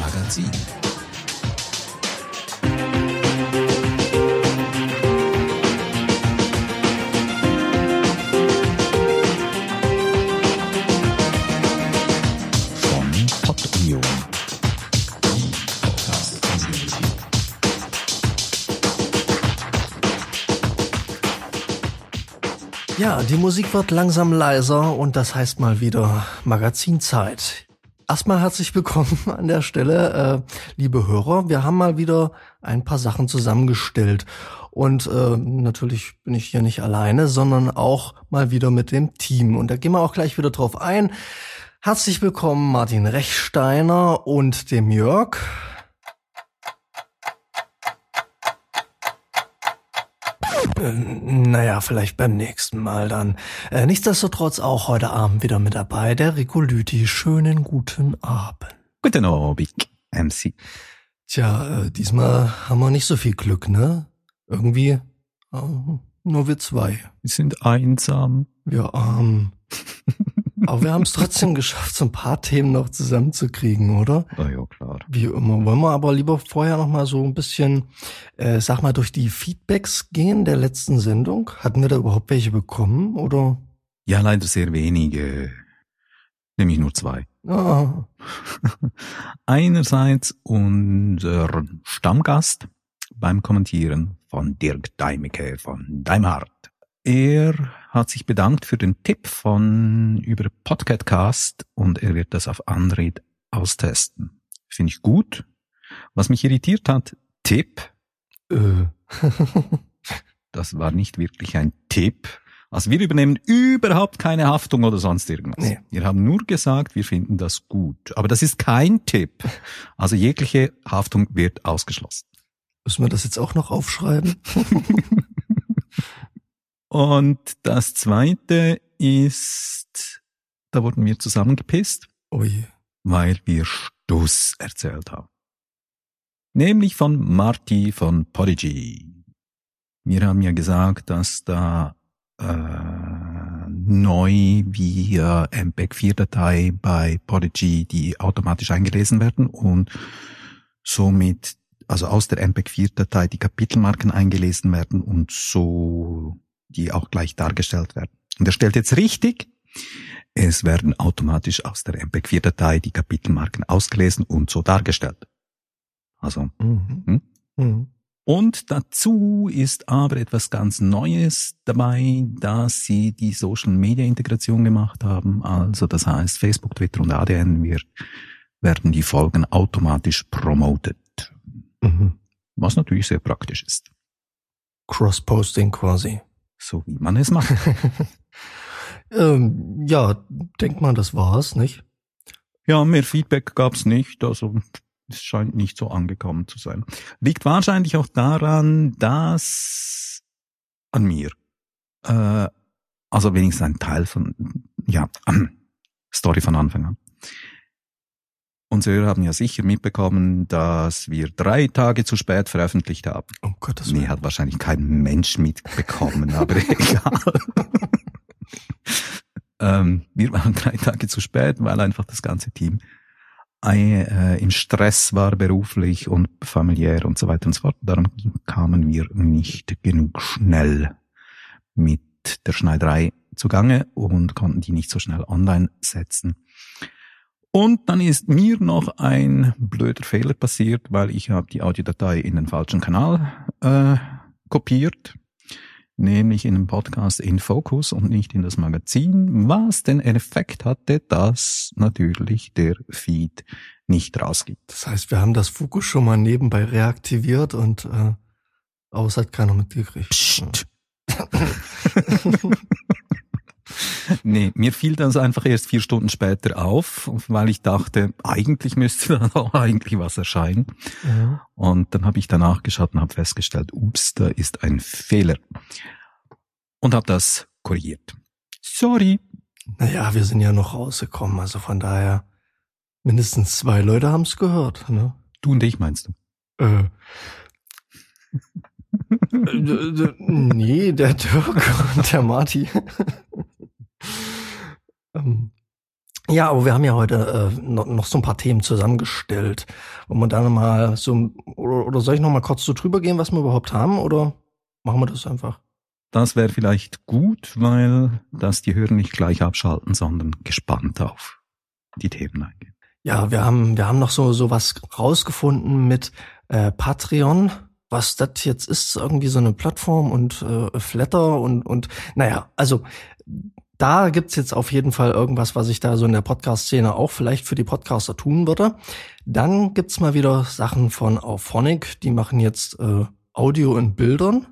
Magazin. Von Podunion. Ja, die Musik wird langsam leiser und das heißt mal wieder Magazinzeit. Erstmal herzlich willkommen an der Stelle, liebe Hörer. Wir haben mal wieder ein paar Sachen zusammengestellt und natürlich bin ich hier nicht alleine, sondern auch mal wieder mit dem Team. Und da gehen wir auch gleich wieder drauf ein. Herzlich willkommen Martin Rechsteiner und dem Jörg. Naja, vielleicht beim nächsten Mal dann. Nichtsdestotrotz auch heute Abend wieder mit dabei, der Rico Lüthi. Schönen guten Abend. Guten Abend, MC. Tja, diesmal haben wir nicht so viel Glück, ne? Irgendwie nur wir zwei. Wir sind einsam. Wir arm. Aber wir haben es trotzdem geschafft, so ein paar Themen noch zusammenzukriegen, oder? Ah ja, klar. Wie immer. Wollen wir aber lieber vorher noch mal so ein bisschen, sag mal, durch die Feedbacks gehen der letzten Sendung? Hatten wir da überhaupt welche bekommen, oder? Ja, leider sehr wenige. Nämlich nur 2. Ah. Einerseits unser Stammgast beim Kommentieren von Dirk Deimecke von Deimhardt. Er hat sich bedankt für den Tipp über Podcastcast und er wird das auf Android austesten. Finde ich gut. Was mich irritiert hat, Tipp. Das war nicht wirklich ein Tipp. Also wir übernehmen überhaupt keine Haftung oder sonst irgendwas. Nee. Wir haben nur gesagt, wir finden das gut. Aber das ist kein Tipp. Also jegliche Haftung wird ausgeschlossen. Müssen wir das jetzt auch noch aufschreiben? Und das Zweite ist, da wurden wir zusammengepisst, Ui. weil wir Stuss erzählt haben. Nämlich von Marty von Podigy. Wir haben ja gesagt, dass da neu via MPEG-4-Datei bei Podigy die automatisch eingelesen werden und somit, also aus der MPEG-4-Datei die Kapitelmarken eingelesen werden und so die auch gleich dargestellt werden. Und er stellt jetzt richtig, es werden automatisch aus der MPEG-4-Datei die Kapitelmarken ausgelesen und so dargestellt. Also, Und dazu ist aber etwas ganz Neues dabei, dass sie die Social-Media-Integration gemacht haben. Also das heißt, Facebook, Twitter und ADN werden die Folgen automatisch promoted. Was natürlich sehr praktisch ist. Cross-Posting quasi. So wie man es macht. Ja, denk mal, das war's, nicht? Ja, mehr Feedback gab's nicht, also es scheint nicht so angekommen zu sein. Liegt wahrscheinlich auch daran, dass an mir, also wenigstens ein Teil von, Story von Anfang an. Unsere Hörer haben ja sicher mitbekommen, dass wir 3 Tage zu spät veröffentlicht haben. Oh Gottes Willen. Nee, hat wahrscheinlich kein Mensch mitbekommen, aber egal. Wir waren 3 Tage zu spät, weil einfach das ganze Team im Stress war, beruflich und familiär und so weiter und so fort. Darum kamen wir nicht genug schnell mit der Schneiderei zugange und konnten die nicht so schnell online setzen. Und dann ist mir noch ein blöder Fehler passiert, weil ich habe die Audiodatei in den falschen Kanal kopiert, nämlich in den Podcast in Focus und nicht in das Magazin, was den Effekt hatte, dass natürlich der Feed nicht rausgeht. Das heißt, wir haben das Focus schon mal nebenbei reaktiviert und aber es hat keiner mitgekriegt. Psst. Nee, mir fiel das einfach erst 4 Stunden später auf, weil ich dachte, eigentlich müsste da auch eigentlich was erscheinen. Ja. Und dann habe ich danach geschaut und habe festgestellt, ups, da ist ein Fehler. Und habe das korrigiert. Sorry. Naja, wir sind ja noch rausgekommen, also von daher mindestens 2 Leute haben es gehört, ne? Du und ich meinst du? Nee, der Dirk und der Marty. Ja, aber wir haben ja heute noch so ein paar Themen zusammengestellt. Wollen wir da mal so, oder soll ich noch mal kurz so drüber gehen, was wir überhaupt haben, oder machen wir das einfach? Das wäre vielleicht gut, weil das die Hörer nicht gleich abschalten, sondern gespannt auf die Themen eingehen. Ja, wir haben noch so was rausgefunden mit Patreon. Was das jetzt ist, irgendwie so eine Plattform und Flatter und naja, also da gibt's jetzt auf jeden Fall irgendwas, was ich da so in der Podcast-Szene auch vielleicht für die Podcaster tun würde. Dann gibt's mal wieder Sachen von Auphonic, die machen jetzt Audio in Bildern.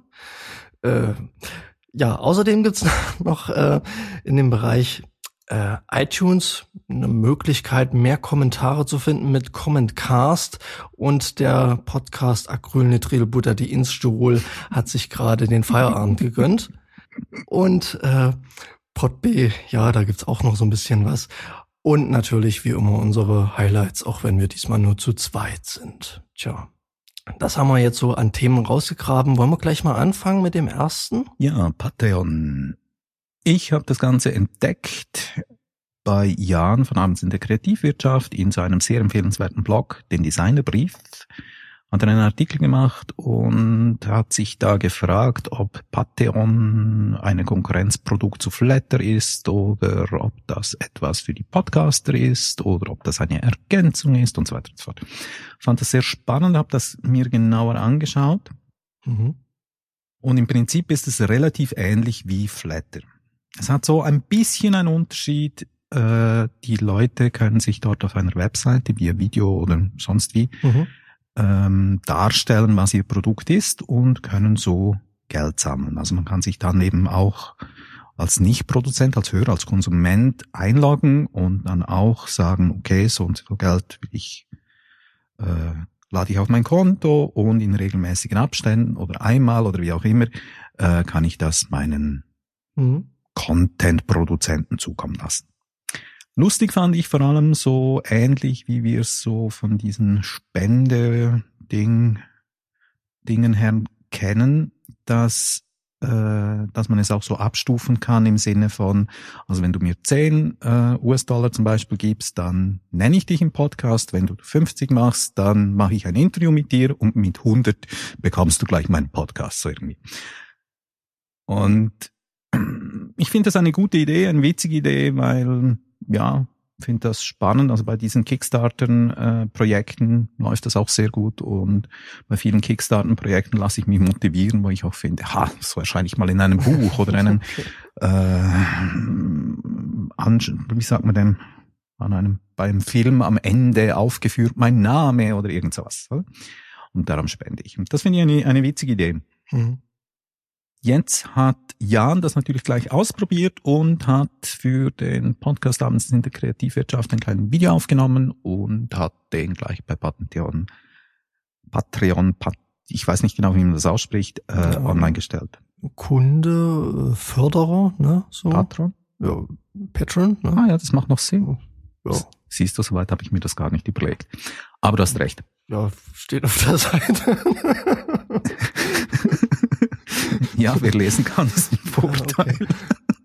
Ja, außerdem gibt's noch in dem Bereich iTunes eine Möglichkeit, mehr Kommentare zu finden mit Commentcast, und der Podcast Acrylnitrilbutter, die Instirol, hat sich gerade den Feierabend gegönnt. Und PodB, ja, da gibt's auch noch so ein bisschen was. Und natürlich wie immer unsere Highlights, auch wenn wir diesmal nur zu zweit sind. Tja, das haben wir jetzt so an Themen rausgegraben. Wollen wir gleich mal anfangen mit dem ersten? Ja, Patreon. Ich habe das Ganze entdeckt bei Jan von Abends in der Kreativwirtschaft in seinem sehr empfehlenswerten Blog, den Designerbrief. Hat er einen Artikel gemacht und hat sich da gefragt, ob Patreon ein Konkurrenzprodukt zu Flatter ist oder ob das etwas für die Podcaster ist oder ob das eine Ergänzung ist und so weiter und so fort. Fand das sehr spannend, habe das mir genauer angeschaut. Mhm. Und im Prinzip ist es relativ ähnlich wie Flatter. Es hat so ein bisschen einen Unterschied. Die Leute können sich dort auf einer Webseite via Video oder sonst wie darstellen, was ihr Produkt ist, und können so Geld sammeln. Also man kann sich dann eben auch als Nicht-Produzent, als Hörer, als Konsument einloggen und dann auch sagen, okay, so und so Geld will ich, lade ich auf mein Konto, und in regelmäßigen Abständen oder einmal oder wie auch immer, kann ich das meinen Content-Produzenten zukommen lassen. Lustig fand ich vor allem so ähnlich, wie wir es so von diesen Spende-Dingen her kennen, dass man es auch so abstufen kann im Sinne von, also wenn du mir 10 US-Dollar zum Beispiel gibst, dann nenne ich dich im Podcast. Wenn du 50 machst, dann mache ich ein Interview mit dir, und mit 100 bekommst du gleich meinen Podcast, so irgendwie. Und ich finde das eine gute Idee, eine witzige Idee, weil, ja, finde das spannend. Also bei diesen Kickstarter-Projekten läuft das auch sehr gut, und bei vielen Kickstarter-Projekten lasse ich mich motivieren, wo ich auch finde, so erscheine ich mal in einem Buch oder einem, wie sagt man denn, beim Film am Ende aufgeführt, mein Name oder irgend sowas. Und darum spende ich. Und das finde ich eine witzige Idee. Mhm. Jetzt hat Jan das natürlich gleich ausprobiert und hat für den Podcast Abends in der Kreativwirtschaft ein kleines Video aufgenommen und hat den gleich bei Patreon, ich weiß nicht genau, wie man das ausspricht, online gestellt. Kunde, Förderer, ne? So. Patron? Ja, Patron, ne? Ah ja, das macht noch Sinn. Ja. Siehst du, soweit habe ich mir das gar nicht überlegt. Aber du hast recht. Ja, steht auf der Seite. Ja, wer lesen kann, ist ein Vorteil. Okay.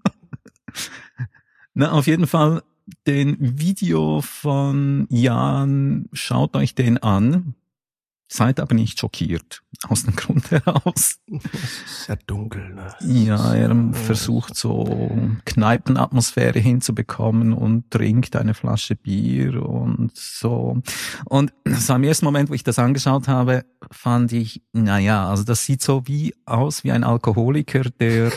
Na, auf jeden Fall, den Video von Jan, schaut euch den an. Seid aber nicht schockiert. Aus dem Grund heraus. Es ist sehr dunkel, ne? Ja, er versucht so Kneipenatmosphäre hinzubekommen und trinkt eine Flasche Bier und so. Und so im ersten Moment, wo ich das angeschaut habe, fand ich, also das sieht so aus wie ein Alkoholiker, der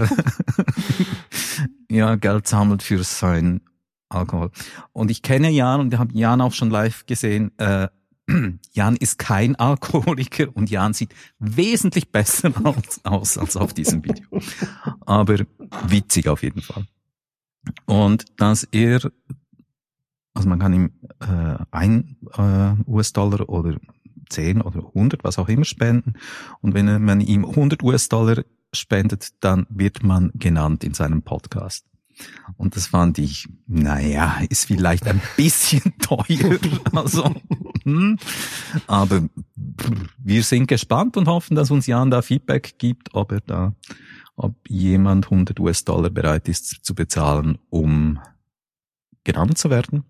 Geld sammelt für sein Alkohol. Und ich kenne Jan und habe Jan auch schon live gesehen. Jan ist kein Alkoholiker und Jan sieht wesentlich besser aus als auf diesem Video. Aber witzig auf jeden Fall. Und dass also man kann ihm 1 US-Dollar oder 10 oder 100, was auch immer, spenden. Und wenn man ihm 100 US-Dollar spendet, dann wird man genannt in seinem Podcast. Und das fand ich, ist vielleicht ein bisschen teuer. Also, aber wir sind gespannt und hoffen, dass uns Jan da Feedback gibt, ob jemand 100 US-Dollar bereit ist zu bezahlen, um genannt zu werden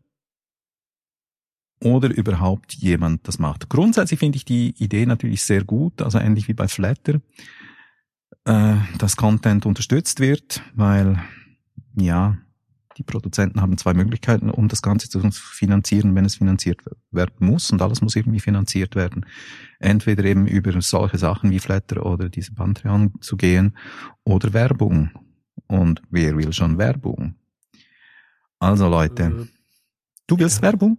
oder überhaupt jemand das macht. Grundsätzlich finde ich die Idee natürlich sehr gut, also ähnlich wie bei Flatter, dass Content unterstützt wird, weil ja, die Produzenten haben zwei Möglichkeiten, um das Ganze zu finanzieren, wenn es finanziert werden muss, und alles muss irgendwie finanziert werden. Entweder eben über solche Sachen wie Flatter oder diese Patreon zu gehen oder Werbung. Und wer will schon Werbung? Also Leute, du willst Werbung?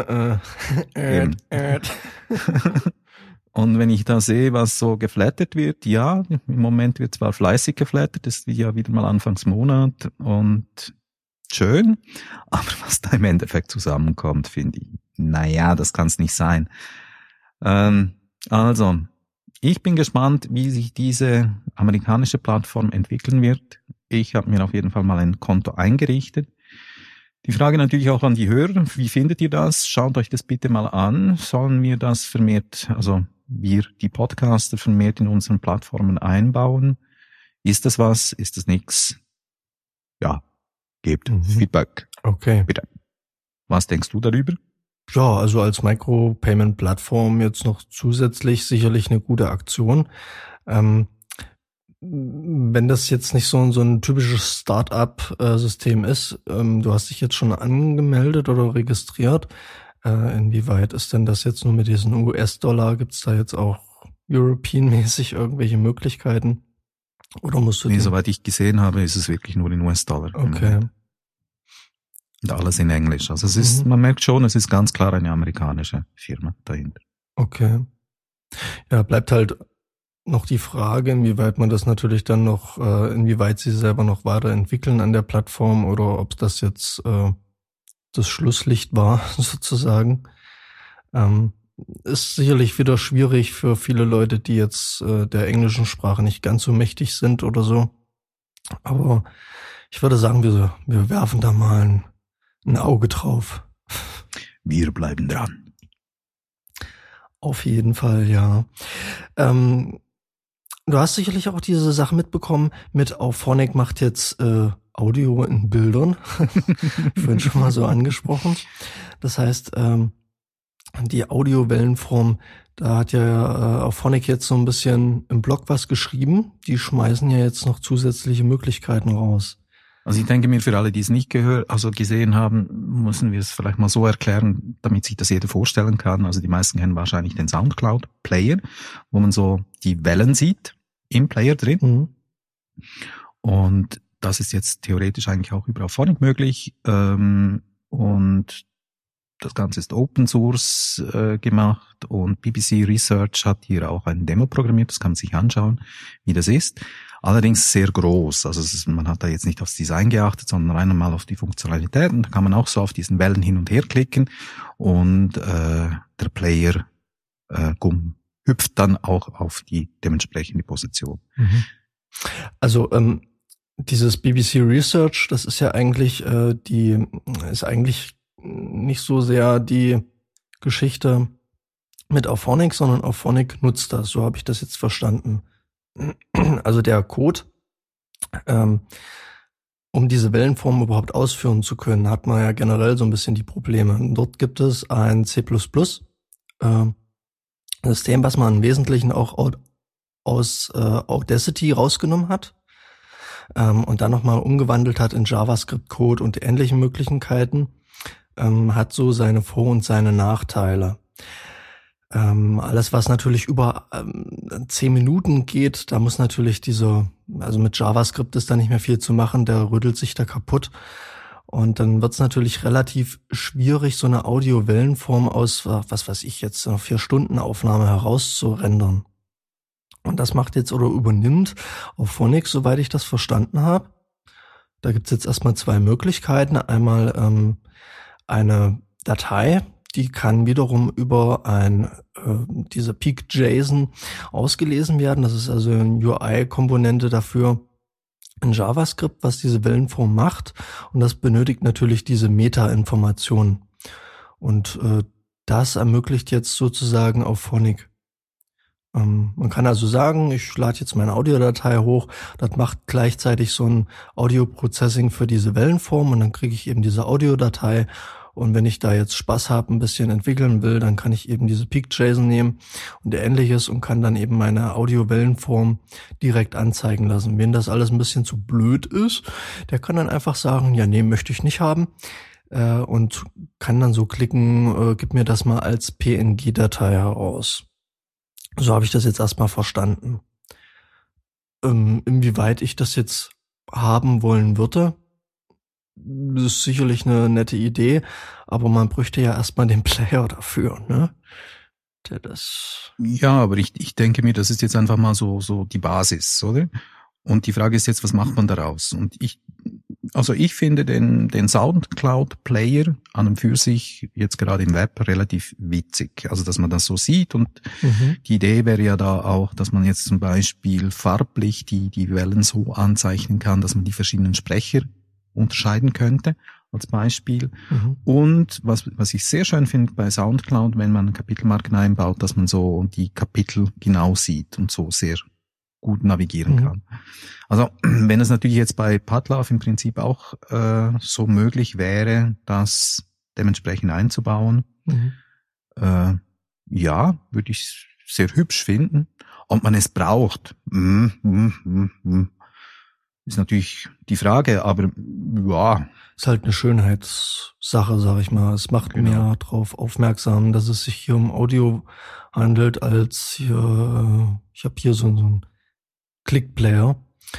Und wenn ich da sehe, was so geflattert wird, ja, im Moment wird zwar fleißig geflattert, das ist ja wieder mal Anfangsmonat und schön, aber was da im Endeffekt zusammenkommt, finde ich, naja, das kann es nicht sein. Also, ich bin gespannt, wie sich diese amerikanische Plattform entwickeln wird. Ich habe mir auf jeden Fall mal ein Konto eingerichtet. Die Frage natürlich auch an die Hörer, wie findet ihr das? Schaut euch das bitte mal an. Sollen wir das vermehrt, also wir, die Podcaster, vermehrt in unseren Plattformen einbauen? Ist das was? Ist das nix? Ja, gebt Feedback. Okay. Bitte. Was denkst du darüber? Ja, also als Micropayment-Plattform jetzt noch zusätzlich sicherlich eine gute Aktion. Wenn das jetzt nicht so ein typisches Start-up-System ist, du hast dich jetzt schon angemeldet oder registriert. Inwieweit ist denn das jetzt nur mit diesen US-Dollar? Gibt's da jetzt auch European-mäßig irgendwelche Möglichkeiten? Oder musst du soweit ich gesehen habe, ist es wirklich nur in US-Dollar. Okay. Und alles in Englisch. Also es ist, man merkt schon, es ist ganz klar eine amerikanische Firma dahinter. Okay. Ja, bleibt halt noch die Frage, inwieweit man das natürlich dann noch, inwieweit sie selber noch weiterentwickeln an der Plattform oder ob das jetzt das Schlusslicht war, sozusagen. Ist sicherlich wieder schwierig für viele Leute, die jetzt der englischen Sprache nicht ganz so mächtig sind oder so. Aber ich würde sagen, wir werfen da mal ein Auge drauf. Wir bleiben dran. Auf jeden Fall, ja. Du hast sicherlich auch diese Sache mitbekommen mit Auphonic macht jetzt Audio in Bildern. Vorhin schon mal so angesprochen. Das heißt, die Audiowellenform, da hat ja Auphonic jetzt so ein bisschen im Blog was geschrieben. Die schmeißen ja jetzt noch zusätzliche Möglichkeiten raus. Also ich denke mir, für alle, die es nicht gesehen haben, müssen wir es vielleicht mal so erklären, damit sich das jeder vorstellen kann. Also die meisten kennen wahrscheinlich den Soundcloud-Player, wo man so die Wellen sieht im Player drin. Und das ist jetzt theoretisch eigentlich auch über Auphonic möglich. Und das Ganze ist Open Source gemacht und BBC Research hat hier auch ein Demo programmiert. Das kann man sich anschauen, wie das ist. Allerdings sehr groß. Also man hat da jetzt nicht aufs Design geachtet, sondern rein einmal auf die Funktionalität. Und da kann man auch so auf diesen Wellen hin und her klicken und der Player hüpft dann auch auf die dementsprechende Position. Also dieses BBC Research, das ist ja eigentlich ist eigentlich nicht so sehr die Geschichte mit Auphonic, sondern Auphonic nutzt das. So habe ich das jetzt verstanden. Also der Code, um diese Wellenform überhaupt ausführen zu können, hat man ja generell so ein bisschen die Probleme. Dort gibt es ein C++ System, was man im Wesentlichen auch aus Audacity rausgenommen hat und dann nochmal umgewandelt hat in JavaScript-Code und ähnliche Möglichkeiten, hat so seine Vor- und seine Nachteile. Alles, was natürlich über 10 Minuten geht, da muss natürlich also mit JavaScript ist da nicht mehr viel zu machen, der rüttelt sich da kaputt. Und dann wird's natürlich relativ schwierig, so eine Audio-Wellenform aus, was weiß ich jetzt, einer 4-Stunden-Aufnahme herauszurendern. Und das macht jetzt oder übernimmt Auphonic, soweit ich das verstanden habe. Da gibt's jetzt erstmal 2 Möglichkeiten. Einmal eine Datei, die kann wiederum über diese Peak.json ausgelesen werden. Das ist also eine UI-Komponente dafür in JavaScript, was diese Wellenform macht. Und das benötigt natürlich diese Meta-Informationen. Und das ermöglicht jetzt sozusagen Auphonic. Man kann also sagen, ich lade jetzt meine Audiodatei hoch, das macht gleichzeitig so ein Audio-Processing für diese Wellenform und dann kriege ich eben diese Audiodatei. Und wenn ich da jetzt Spaß habe, ein bisschen entwickeln will, dann kann ich eben diese Peak-JSON nehmen und Ähnliches und kann dann eben meine Audio-Wellenform direkt anzeigen lassen. Wenn das alles ein bisschen zu blöd ist, der kann dann einfach sagen, ja, nee, möchte ich nicht haben. Und kann dann so klicken, gib mir das mal als PNG-Datei heraus. So habe ich das jetzt erstmal verstanden. Inwieweit ich das jetzt haben wollen würde, das ist sicherlich eine nette Idee, aber man bräuchte ja erstmal den Player dafür, ne? Der das. Ja, aber ich denke mir, das ist jetzt einfach mal so die Basis, oder? Und die Frage ist jetzt, was macht man daraus? Und ich finde den Soundcloud-Player an und für sich jetzt gerade im Web relativ witzig. Also, dass man das so sieht und die Idee wäre ja da auch, dass man jetzt zum Beispiel farblich die Wellen so anzeichnen kann, dass man die verschiedenen Sprecher unterscheiden könnte, als Beispiel. Und was ich sehr schön finde bei Soundcloud, wenn man Kapitelmarken einbaut, dass man so die Kapitel genau sieht und so sehr gut navigieren kann. Also wenn es natürlich jetzt bei Padlove im Prinzip auch so möglich wäre, das dementsprechend einzubauen, ja, würde ich sehr hübsch finden. Ob man es braucht, ist natürlich die Frage, aber ja. Ist halt eine Schönheitssache, sag ich mal. Es macht mehr darauf aufmerksam, dass es sich hier um Audio handelt, als hier, ich habe hier so einen Click-Player.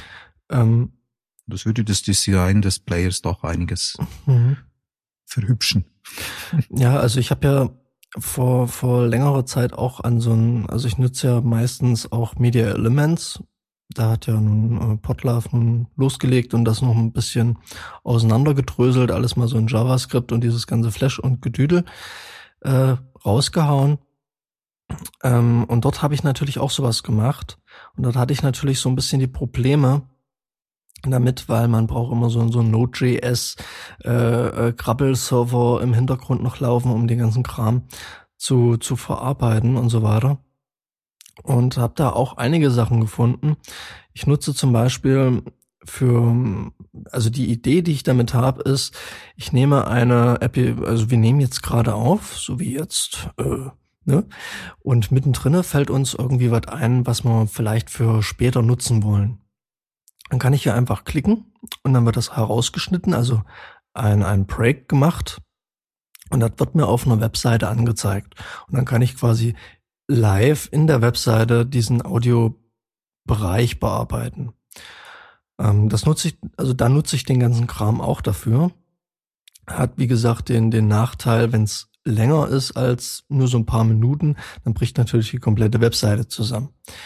Das würde das Design des Players doch einiges verhübschen. Ja, also ich habe ja vor längerer Zeit auch also ich nutze ja meistens auch Media Elements. Da hat ja nun Podlove nun losgelegt und das noch ein bisschen auseinandergedröselt, alles mal so in JavaScript und dieses ganze Flash und Gedüdel rausgehauen. Und dort habe ich natürlich auch sowas gemacht. Und dort hatte ich natürlich so ein bisschen die Probleme damit, weil man braucht immer so einen Node.js Grabbel-Server im Hintergrund noch laufen, um den ganzen Kram zu verarbeiten und so weiter. Und habe da auch einige Sachen gefunden. Ich nutze zum Beispiel also die Idee, die ich damit habe, ist, ich nehme eine App, also wir nehmen jetzt gerade auf, so wie jetzt, ne? Und mittendrin fällt uns irgendwie was ein, was wir vielleicht für später nutzen wollen. Dann kann ich hier einfach klicken und dann wird das herausgeschnitten, also ein Break gemacht und das wird mir auf einer Webseite angezeigt. Und dann kann ich quasi live in der Webseite diesen Audiobereich bearbeiten. Da nutze ich den ganzen Kram auch dafür. Hat, wie gesagt, den Nachteil, wenn es länger ist als nur so ein paar Minuten, dann bricht natürlich die komplette Webseite zusammen.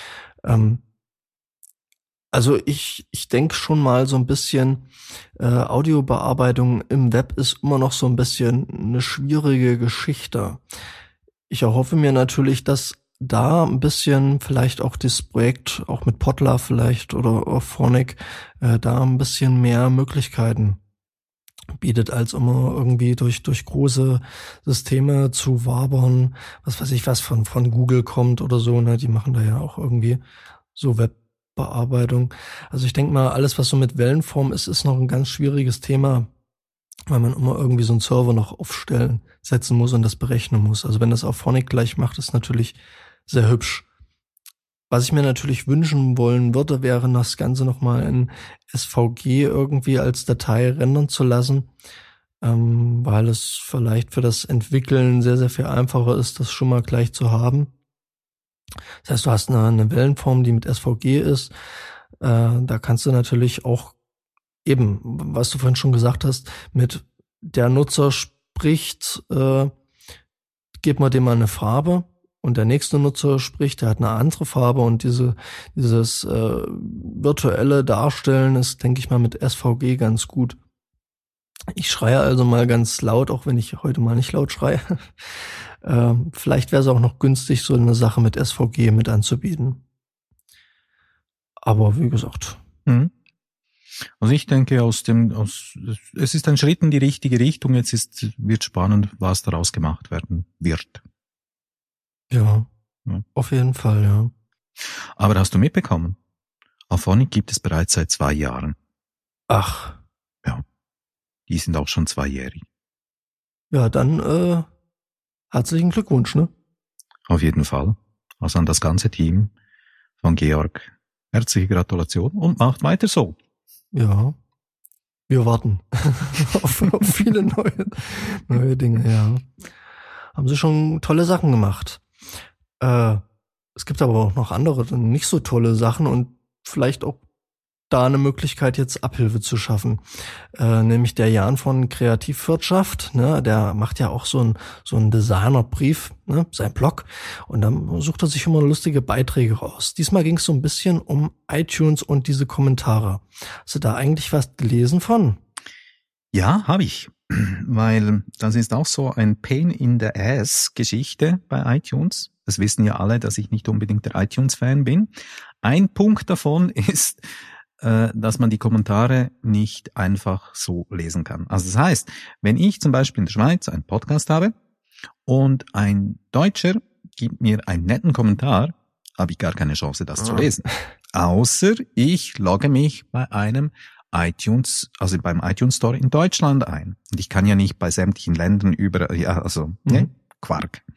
Also ich denke schon mal so ein bisschen, Audiobearbeitung im Web ist immer noch so ein bisschen eine schwierige Geschichte. Ich erhoffe mir natürlich, dass da ein bisschen vielleicht auch das Projekt, auch mit Podlove vielleicht oder Phonic, da ein bisschen mehr Möglichkeiten bietet, als immer irgendwie durch große Systeme zu wabern, was weiß ich, was von Google kommt oder so, ne, die machen da ja auch irgendwie so Webbearbeitung. Also ich denke mal, alles, was so mit Wellenform ist noch ein ganz schwieriges Thema, weil man immer irgendwie so einen Server noch setzen muss und das berechnen muss. Also wenn das auf Phonic gleich macht, ist natürlich sehr hübsch. Was ich mir natürlich wünschen wollen würde, wäre das Ganze nochmal in SVG irgendwie als Datei rendern zu lassen, weil es vielleicht für das Entwickeln sehr, sehr viel einfacher ist, das schon mal gleich zu haben. Das heißt, du hast eine Wellenform, die mit SVG ist. Da kannst du natürlich auch eben, was du vorhin schon gesagt hast, mit der Nutzer spricht, gib mal dem mal eine Farbe und der nächste Nutzer spricht, der hat eine andere Farbe und dieses virtuelle Darstellen ist, denke ich mal, mit SVG ganz gut. Ich schreie also mal ganz laut, auch wenn ich heute mal nicht laut schreie. Vielleicht wäre es auch noch günstig, so eine Sache mit SVG mit anzubieten. Aber wie gesagt. Also ich denke, es ist ein Schritt in die richtige Richtung. Jetzt wird spannend, was daraus gemacht werden wird. Ja, auf jeden Fall, ja. Aber hast du mitbekommen? Auphonic gibt es bereits seit 2 Jahren. Ach. Ja. Die sind auch schon 2-jährig. Ja, dann herzlichen Glückwunsch, ne? Auf jeden Fall. Also an das ganze Team von Georg. Herzliche Gratulation und macht weiter so. Ja. Wir warten auf viele neue Dinge, ja. Haben sie schon tolle Sachen gemacht. Es gibt aber auch noch andere, nicht so tolle Sachen und vielleicht auch da eine Möglichkeit, jetzt Abhilfe zu schaffen. Nämlich der Jan von Kreativwirtschaft, ne, der macht ja auch so einen Designerbrief, ne, sein Blog. Und dann sucht er sich immer lustige Beiträge raus. Diesmal ging es so ein bisschen um iTunes und diese Kommentare. Hast du da eigentlich was gelesen von? Ja, habe ich. Weil das ist auch so ein Pain in the Ass Geschichte bei iTunes. Das wissen ja alle, dass ich nicht unbedingt der iTunes-Fan bin. Ein Punkt davon ist, dass man die Kommentare nicht einfach so lesen kann. Also das heißt, wenn ich zum Beispiel in der Schweiz einen Podcast habe und ein Deutscher gibt mir einen netten Kommentar, habe ich gar keine Chance, das zu lesen. Außer ich logge mich bei einem iTunes, also beim iTunes Store in Deutschland ein. Und ich kann ja nicht bei sämtlichen Ländern Quark.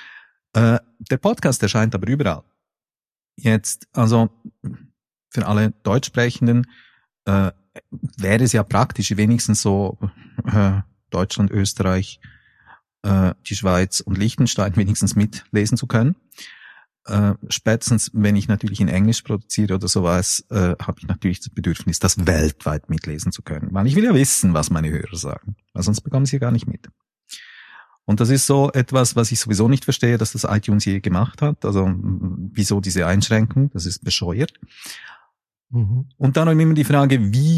Der Podcast erscheint aber überall. Jetzt, also für alle Deutschsprechenden wäre es ja praktisch, wenigstens so Deutschland, Österreich, die Schweiz und Liechtenstein wenigstens mitlesen zu können. Spätestens, wenn ich natürlich in Englisch produziere oder sowas, habe ich natürlich das Bedürfnis, das weltweit mitlesen zu können. Weil ich will ja wissen, was meine Hörer sagen, weil sonst bekommen sie ja gar nicht mit. Und das ist so etwas, was ich sowieso nicht verstehe, dass das iTunes je gemacht hat. Also wieso diese Einschränkung? Das ist bescheuert. Mhm. Und dann immer die Frage,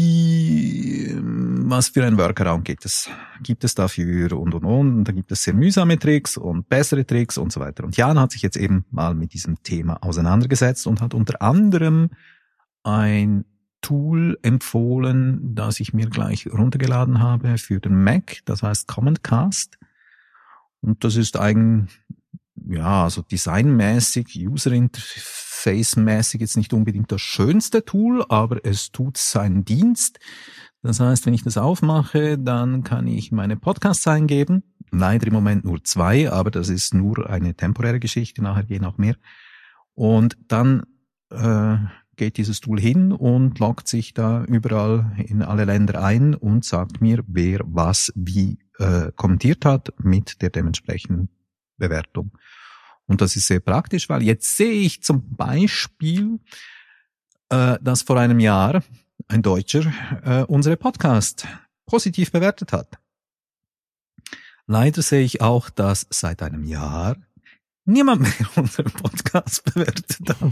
was für ein Workaround gibt es? Gibt es dafür und. Und da gibt es sehr mühsame Tricks und bessere Tricks und so weiter. Und Jan hat sich jetzt eben mal mit diesem Thema auseinandergesetzt und hat unter anderem ein Tool empfohlen, das ich mir gleich runtergeladen habe für den Mac. Das heißt Commentcast. Und das ist also designmäßig, User-Interface-mäßig jetzt nicht unbedingt das schönste Tool, aber es tut seinen Dienst. Das heißt, wenn ich das aufmache, dann kann ich meine Podcasts eingeben. Leider im Moment nur 2, aber das ist nur eine temporäre Geschichte, nachher gehen auch mehr. Und dann geht dieses Tool hin und loggt sich da überall in alle Länder ein und sagt mir, wer was wie kommentiert hat mit der dementsprechenden Bewertung. Und das ist sehr praktisch, weil jetzt sehe ich zum Beispiel, dass vor einem Jahr ein Deutscher unsere Podcast positiv bewertet hat. Leider sehe ich auch, dass seit einem Jahr niemand mehr unseren Podcast bewertet hat.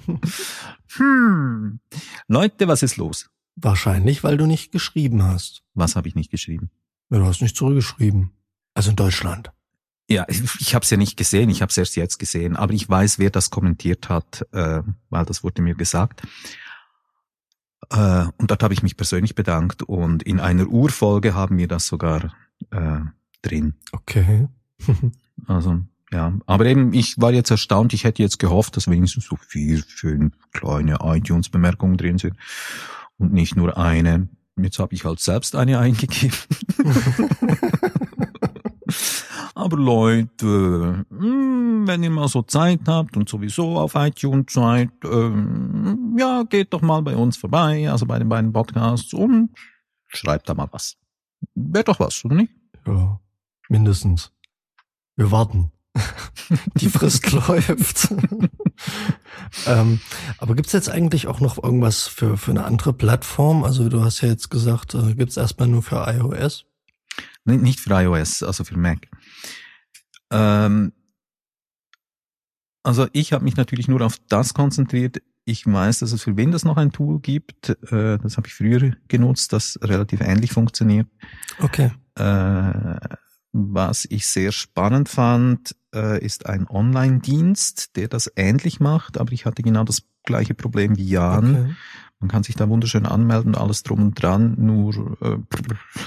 Leute, was ist los? Wahrscheinlich, weil du nicht geschrieben hast. Was habe ich nicht geschrieben? Ja, du hast nicht zurückgeschrieben. Also in Deutschland. Ja, ich habe es ja nicht gesehen, ich habe es erst jetzt gesehen, aber ich weiß, wer das kommentiert hat, weil das wurde mir gesagt. Und dort habe ich mich persönlich bedankt und in einer Urfolge haben wir das sogar drin. Okay. Also, ja, aber eben, ich war jetzt erstaunt, ich hätte jetzt gehofft, dass wenigstens so 4, 5 kleine iTunes-Bemerkungen drin sind und nicht nur eine. Jetzt habe ich halt selbst eine eingegeben. Aber Leute, wenn ihr mal so Zeit habt und sowieso auf iTunes seid, geht doch mal bei uns vorbei, also bei den beiden Podcasts und schreibt da mal was. Wäre doch was, oder nicht? Ja, mindestens. Wir warten. Die Frist läuft. Aber gibt's jetzt eigentlich auch noch irgendwas für eine andere Plattform? Also du hast ja jetzt gesagt, gibt's erstmal nur für iOS? Nicht für iOS, also für Mac. Also ich habe mich natürlich nur auf das konzentriert. Ich weiß, dass es für Windows noch ein Tool gibt. Das habe ich früher genutzt, das relativ ähnlich funktioniert. Okay. Was ich sehr spannend fand, ist ein Online-Dienst, der das ähnlich macht, aber ich hatte genau das gleiche Problem wie Jan. Okay. Man kann sich da wunderschön anmelden, alles drum und dran, nur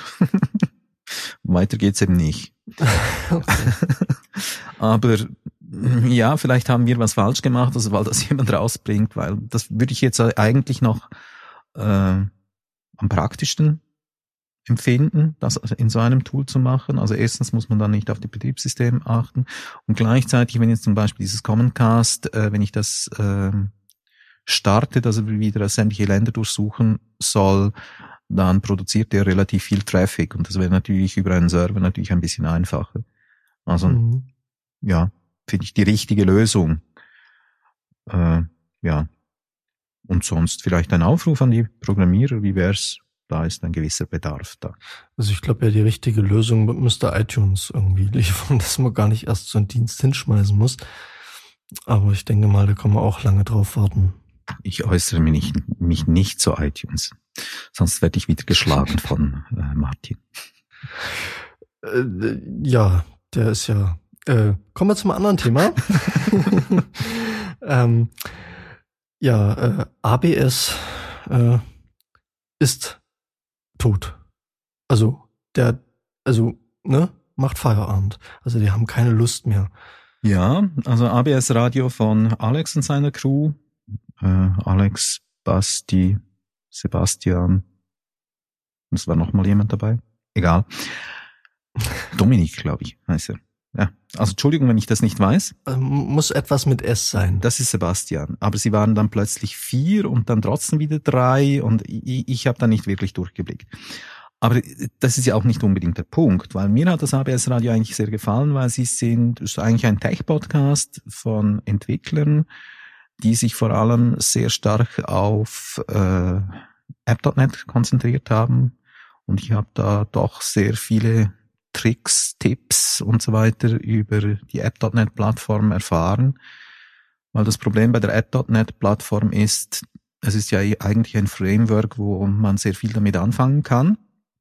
weiter geht's eben nicht. Okay. Aber Ja, vielleicht haben wir was falsch gemacht, also weil das jemand rausbringt, weil das würde ich jetzt eigentlich noch am praktischsten empfinden, das in so einem Tool zu machen. Also erstens muss man dann nicht auf die Betriebssysteme achten und gleichzeitig, wenn jetzt zum Beispiel dieses Commoncast, wenn ich das starte, dass er wieder sämtliche Länder durchsuchen soll, dann produziert er relativ viel Traffic und das wäre natürlich über einen Server natürlich ein bisschen einfacher. Also ja, finde ich die richtige Lösung. Ja. Und sonst vielleicht ein Aufruf an die Programmierer, wie wär's? Da ist ein gewisser Bedarf da. Also ich glaube ja, die richtige Lösung müsste iTunes irgendwie liefern, dass man gar nicht erst so einen Dienst hinschmeißen muss. Aber ich denke mal, da kann man auch lange drauf warten. Ich äußere mich nicht zu iTunes. Sonst werde ich wieder geschlagen von Martin. Ja, der ist ja... kommen wir zum anderen Thema. ABS ist tot. Macht Feierabend. Also die haben keine Lust mehr. Ja, also ABS Radio von Alex und seiner Crew. Alex, Basti, Sebastian. Und es war noch mal jemand dabei. Egal. Dominik, glaube ich, heißt er. Ja, also Entschuldigung, wenn ich das nicht weiß. Muss etwas mit S sein. Das ist Sebastian. Aber sie waren dann plötzlich 4 und dann trotzdem wieder 3 und ich habe da nicht wirklich durchgeblickt. Aber das ist ja auch nicht unbedingt der Punkt, weil mir hat das ABS Radio eigentlich sehr gefallen, weil es ist eigentlich ein Tech-Podcast von Entwicklern, die sich vor allem sehr stark auf App.NET konzentriert haben. Und ich habe da doch sehr viele Tricks, Tipps und so weiter über die App.NET-Plattform erfahren. Weil das Problem bei der App.NET-Plattform ist, es ist ja eigentlich ein Framework, wo man sehr viel damit anfangen kann.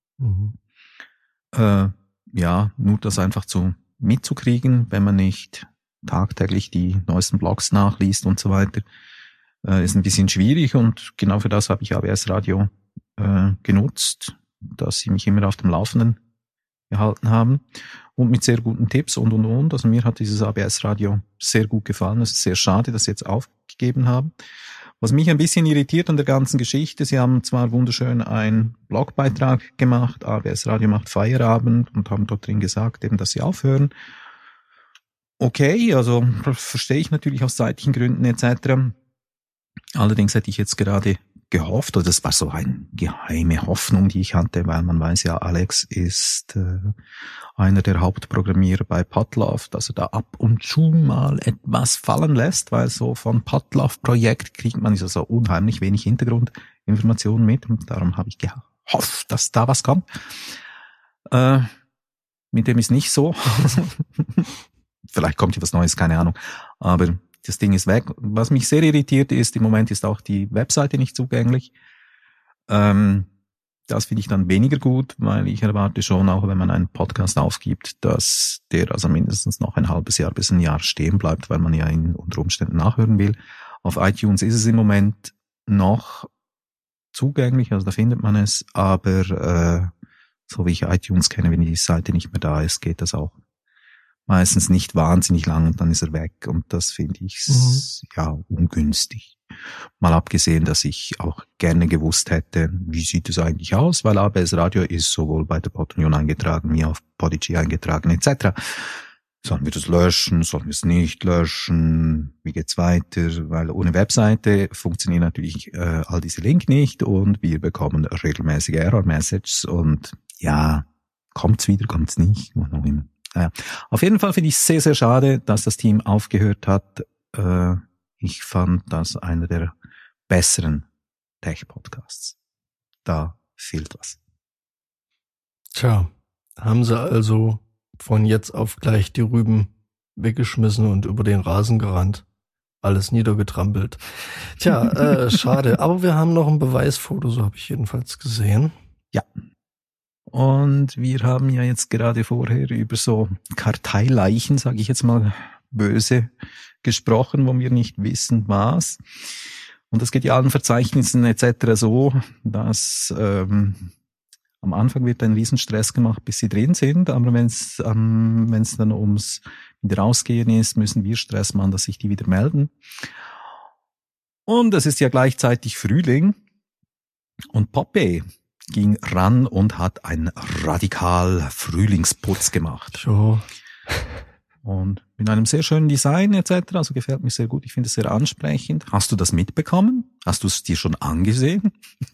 Nur das einfach mitzukriegen, wenn man nicht tagtäglich die neuesten Blogs nachliest und so weiter, ist ein bisschen schwierig und genau für das habe ich ABS Radio genutzt, dass sie mich immer auf dem Laufenden gehalten haben und mit sehr guten Tipps und. Also mir hat dieses ABS Radio sehr gut gefallen. Es ist sehr schade, dass sie jetzt aufgegeben haben. Was mich ein bisschen irritiert an der ganzen Geschichte, sie haben zwar wunderschön einen Blogbeitrag gemacht, ABS Radio macht Feierabend und haben dort drin gesagt, eben, dass sie aufhören. Okay, also verstehe ich natürlich aus zeitlichen Gründen etc. Allerdings hätte ich jetzt gerade gehofft, oder das war so eine geheime Hoffnung, die ich hatte, weil man weiß ja, Alex ist einer der Hauptprogrammierer bei Podlove, dass er da ab und zu mal etwas fallen lässt, weil so von Podlove-Projekt kriegt man so unheimlich wenig Hintergrundinformationen mit und darum habe ich gehofft, dass da was kommt. Mit dem ist nicht so. Vielleicht kommt hier was Neues, keine Ahnung. Aber das Ding ist weg. Was mich sehr irritiert ist, im Moment ist auch die Webseite nicht zugänglich. Das finde ich dann weniger gut, weil ich erwarte schon, auch wenn man einen Podcast aufgibt, dass der also mindestens noch ein halbes Jahr bis ein Jahr stehen bleibt, weil man ja ihn unter Umständen nachhören will. Auf iTunes ist es im Moment noch zugänglich, also da findet man es, aber so wie ich iTunes kenne, wenn die Seite nicht mehr da ist, geht das auch meistens nicht wahnsinnig lang und dann ist er weg und das finde ich ungünstig. Mal abgesehen, dass ich auch gerne gewusst hätte, wie sieht es eigentlich aus, weil ABS Radio ist sowohl bei der Podunion eingetragen wie auf Podigy eingetragen etc. Sollen wir das löschen, sollen wir es nicht löschen, wie geht's weiter, weil ohne Webseite funktionieren natürlich all diese Links nicht und wir bekommen regelmäßige Error-Messages und ja, kommt's wieder, kommt's nicht, was auch immer. Naja. Auf jeden Fall finde ich es sehr, sehr schade, dass das Team aufgehört hat. Ich fand das einer der besseren Tech-Podcasts. Da fehlt was. Tja, haben sie also von jetzt auf gleich die Rüben weggeschmissen und über den Rasen gerannt. Alles niedergetrampelt. Tja, schade. Aber wir haben noch ein Beweisfoto, so habe ich jedenfalls gesehen. Ja. Und wir haben ja jetzt gerade vorher über so Karteileichen, sage ich jetzt mal böse, gesprochen, wo wir nicht wissen, was. Und das geht ja allen Verzeichnissen etc. so, dass Am Anfang wird ein Riesenstress gemacht, bis sie drin sind, aber wenn es dann ums wieder rausgehen ist, müssen wir Stress machen, dass sich die wieder melden. Und es ist ja gleichzeitig Frühling und Poppy ging ran und hat einen radikal Frühlingsputz gemacht. So. Und mit einem sehr schönen Design etc. Also gefällt mir sehr gut. Ich finde es sehr ansprechend. Hast du das mitbekommen? Hast du es dir schon angesehen?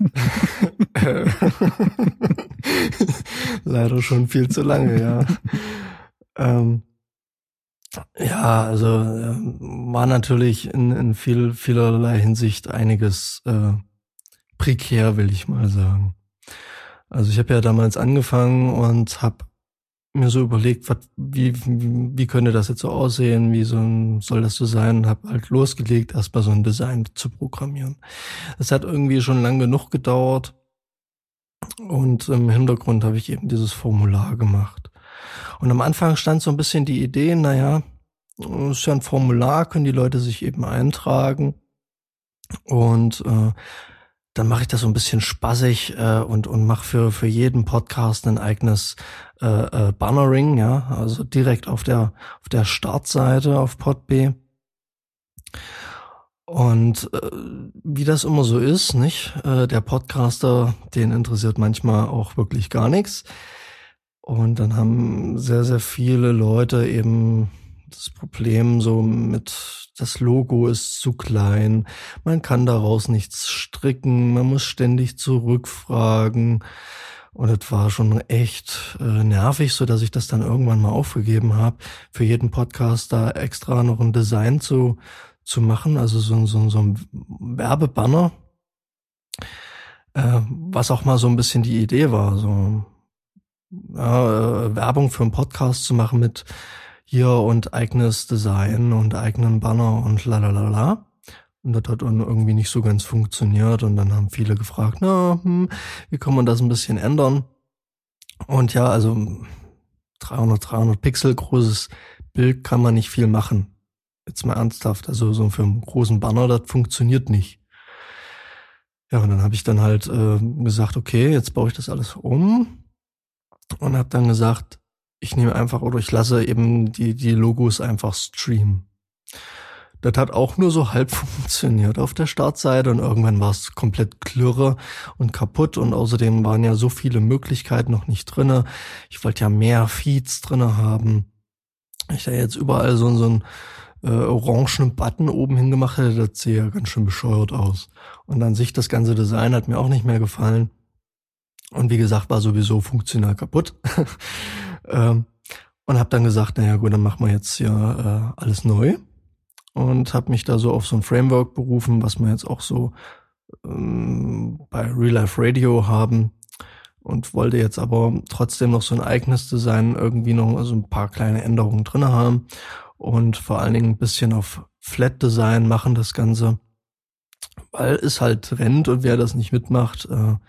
Leider schon viel zu lange, ja. Ja, also war natürlich in vielerlei Hinsicht einiges prekär, will ich mal sagen. Also ich habe ja damals angefangen und habe mir so überlegt, wie könnte das jetzt so aussehen, soll das so sein, und habe halt losgelegt, erstmal so ein Design zu programmieren. Es hat irgendwie schon lang genug gedauert und im Hintergrund habe ich eben dieses Formular gemacht. Und am Anfang stand so ein bisschen die Idee, naja, ist ja ein Formular, können die Leute sich eben eintragen und dann mache ich das so ein bisschen spaßig und mache für jeden Podcast ein eigenes Bannering, ja, also direkt auf der Startseite auf Podbay. Und wie das immer so ist, nicht? Der Podcaster, den interessiert manchmal auch wirklich gar nichts. Und dann haben sehr, sehr viele Leute eben das Problem so mit, das Logo ist zu klein, man kann daraus nichts stricken, man muss ständig zurückfragen. Und es war schon echt nervig, so dass ich das dann irgendwann mal aufgegeben habe, für jeden Podcast da extra noch ein Design zu machen, also so ein Werbebanner, was auch mal so ein bisschen die Idee war, so Werbung für einen Podcast zu machen mit hier und eigenes Design und eigenen Banner und lalalala. Und das hat dann irgendwie nicht so ganz funktioniert und dann haben viele gefragt, wie kann man das ein bisschen ändern? Und ja, also 300 Pixel großes Bild kann man nicht viel machen. Jetzt mal ernsthaft, also so für einen großen Banner, das funktioniert nicht. Ja, und dann habe ich dann halt gesagt, okay, jetzt baue ich das alles um und habe dann gesagt, ich nehme einfach oder ich lasse eben die Logos einfach streamen. Das hat auch nur so halb funktioniert auf der Startseite und irgendwann war es komplett klirre und kaputt und außerdem waren ja so viele Möglichkeiten noch nicht drinne. Ich wollte ja mehr Feeds drinne haben. Ich da jetzt überall so einen orangenen Button oben hingemacht hätte, das sehe ja ganz schön bescheuert aus. Und an sich das ganze Design hat mir auch nicht mehr gefallen. Und wie gesagt, war sowieso funktional kaputt. Und habe dann gesagt, naja gut, dann machen wir jetzt hier alles neu. Und habe mich da so auf so ein Framework berufen, was wir jetzt auch so bei Real Life Radio haben. Und wollte jetzt aber trotzdem noch so ein eigenes Design irgendwie noch so ein paar kleine Änderungen drin haben. Und vor allen Dingen ein bisschen auf Flat Design machen das Ganze. Weil es halt Trend und wer das nicht mitmacht,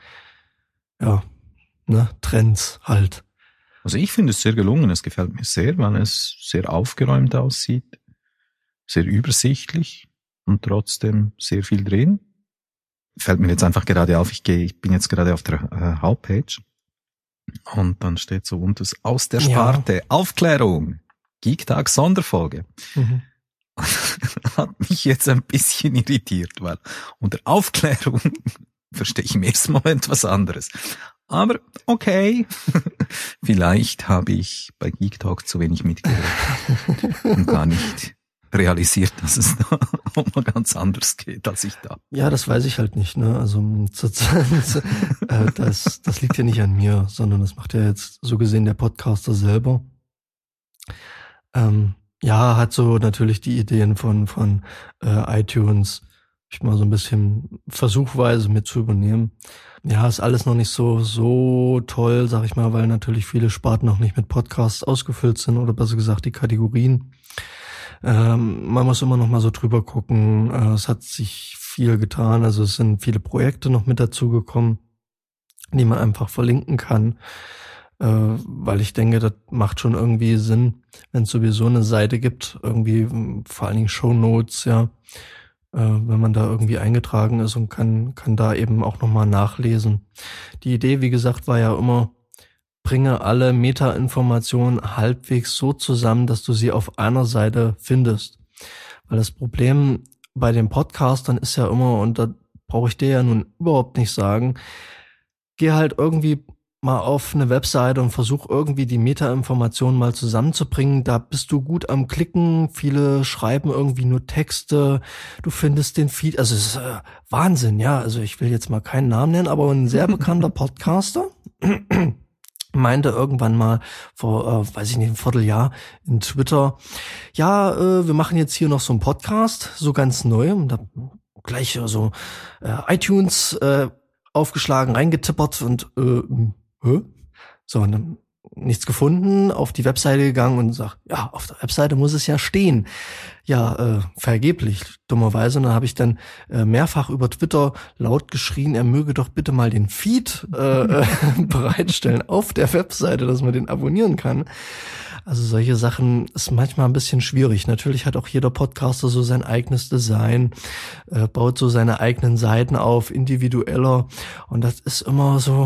Trends halt. Also ich finde es sehr gelungen, es gefällt mir sehr, weil es sehr aufgeräumt aussieht, sehr übersichtlich und trotzdem sehr viel drin. Fällt mir jetzt einfach gerade auf, ich bin jetzt gerade auf der Hauptpage und dann steht so unten aus der Sparte Aufklärung, Geektag Sonderfolge. Mhm. Hat mich jetzt ein bisschen irritiert, weil unter Aufklärung verstehe ich im ersten Moment was anderes. Aber okay, vielleicht habe ich bei Geek Talk zu wenig mitgehört und gar nicht realisiert, dass es da auch mal ganz anders geht, als ich da. Ja, das weiß ich halt nicht, ne? Also das liegt ja nicht an mir, sondern das macht ja jetzt so gesehen der Podcaster selber. Hat so natürlich die Ideen von iTunes, ich mal so ein bisschen versuchweise mit zu übernehmen. Ja, ist alles noch nicht so toll, sag ich mal, weil natürlich viele Sparten noch nicht mit Podcasts ausgefüllt sind oder besser gesagt die Kategorien. Man muss immer noch mal so drüber gucken. Es hat sich viel getan, also es sind viele Projekte noch mit dazugekommen, die man einfach verlinken kann, weil ich denke, das macht schon irgendwie Sinn, wenn es sowieso eine Seite gibt, irgendwie vor allen Dingen Shownotes, ja, wenn man da irgendwie eingetragen ist und kann da eben auch nochmal nachlesen. Die Idee, wie gesagt, war ja immer, bringe alle Meta-Informationen halbwegs so zusammen, dass du sie auf einer Seite findest. Weil das Problem bei den Podcastern ist ja immer, und da brauche ich dir ja nun überhaupt nicht sagen, geh halt irgendwie mal auf eine Webseite und versuch irgendwie die Meta-Informationen mal zusammenzubringen. Da bist du gut am Klicken. Viele schreiben irgendwie nur Texte. Du findest den Feed. Also es ist Wahnsinn, ja. Also ich will jetzt mal keinen Namen nennen, aber ein sehr bekannter Podcaster meinte irgendwann mal vor, weiß ich nicht, ein Vierteljahr in Twitter, ja, wir machen jetzt hier noch so einen Podcast, so ganz neu. Und da gleich so iTunes aufgeschlagen, reingetippert und so, und dann nichts gefunden, auf die Webseite gegangen und sagt, ja, auf der Webseite muss es ja stehen. Ja, vergeblich, dummerweise. Und dann habe ich dann mehrfach über Twitter laut geschrien, er möge doch bitte mal den Feed bereitstellen auf der Webseite, dass man den abonnieren kann. Also solche Sachen ist manchmal ein bisschen schwierig. Natürlich hat auch jeder Podcaster so sein eigenes Design, baut so seine eigenen Seiten auf, individueller. Und das ist immer so,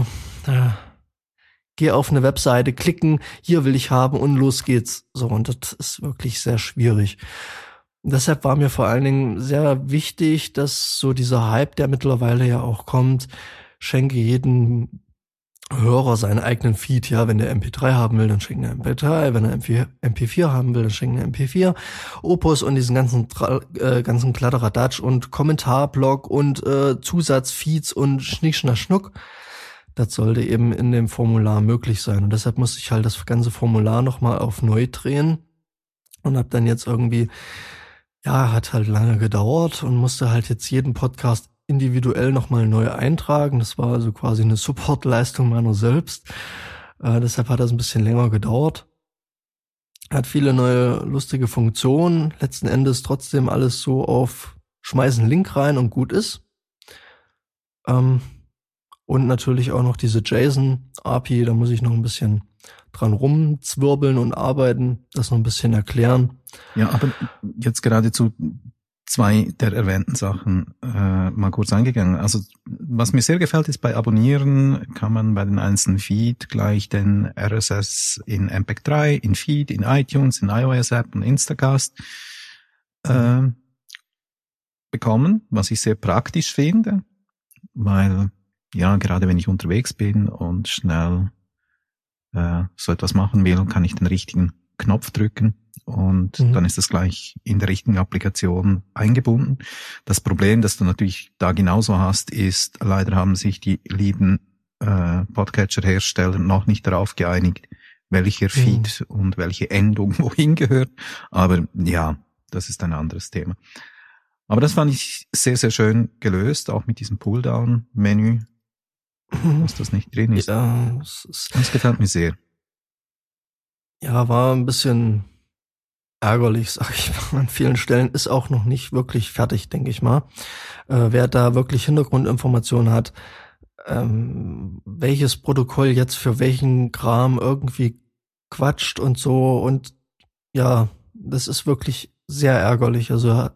geh auf eine Webseite, klicken, hier will ich haben und los geht's. So, und das ist wirklich sehr schwierig. Und deshalb war mir vor allen Dingen sehr wichtig, dass so dieser Hype, der mittlerweile ja auch kommt, schenke jedem Hörer seinen eigenen Feed. Ja, wenn der MP3 haben will, dann schenkt er MP3. Wenn er MP4 haben will, dann schenkt er MP4. Opus und diesen ganzen Kladderadatsch und Kommentarblock und Zusatzfeeds und Schnick-Schnack-Schnuck. Das sollte eben in dem Formular möglich sein. Und deshalb musste ich halt das ganze Formular nochmal auf neu drehen und habe dann jetzt irgendwie, ja, hat halt lange gedauert und musste halt jetzt jeden Podcast individuell nochmal neu eintragen. Das war also quasi eine Supportleistung meiner selbst. Deshalb hat das ein bisschen länger gedauert. Hat viele neue lustige Funktionen. Letzten Endes trotzdem alles so auf schmeißen Link rein und gut ist. Und natürlich auch noch diese JSON-API, da muss ich noch ein bisschen dran rumzwirbeln und arbeiten, das noch ein bisschen erklären. Ja, aber jetzt gerade zu zwei der erwähnten Sachen mal kurz eingegangen. Also was mir sehr gefällt ist, bei Abonnieren kann man bei den einzelnen Feed gleich den RSS in MPEG-3, in Feed, in iTunes, in iOS-App und Instacast bekommen, was ich sehr praktisch finde, weil ja, gerade wenn ich unterwegs bin und schnell so etwas machen will, kann ich den richtigen Knopf drücken und dann ist das gleich in der richtigen Applikation eingebunden. Das Problem, das du natürlich da genauso hast, ist, leider haben sich die lieben Podcatcher-Hersteller noch nicht darauf geeinigt, welcher Feed und welche Endung wohin gehört. Aber ja, das ist ein anderes Thema. Aber das fand ich sehr, sehr schön gelöst, auch mit diesem Pulldown-Menü, dass das nicht drin ist. Ja, das gefällt mir sehr. Ja, war ein bisschen ärgerlich, sag ich mal, an vielen Stellen. Ist auch noch nicht wirklich fertig, denke ich mal. Wer da wirklich Hintergrundinformationen hat, welches Protokoll jetzt für welchen Kram irgendwie quatscht und so. Und ja, das ist wirklich sehr ärgerlich. Also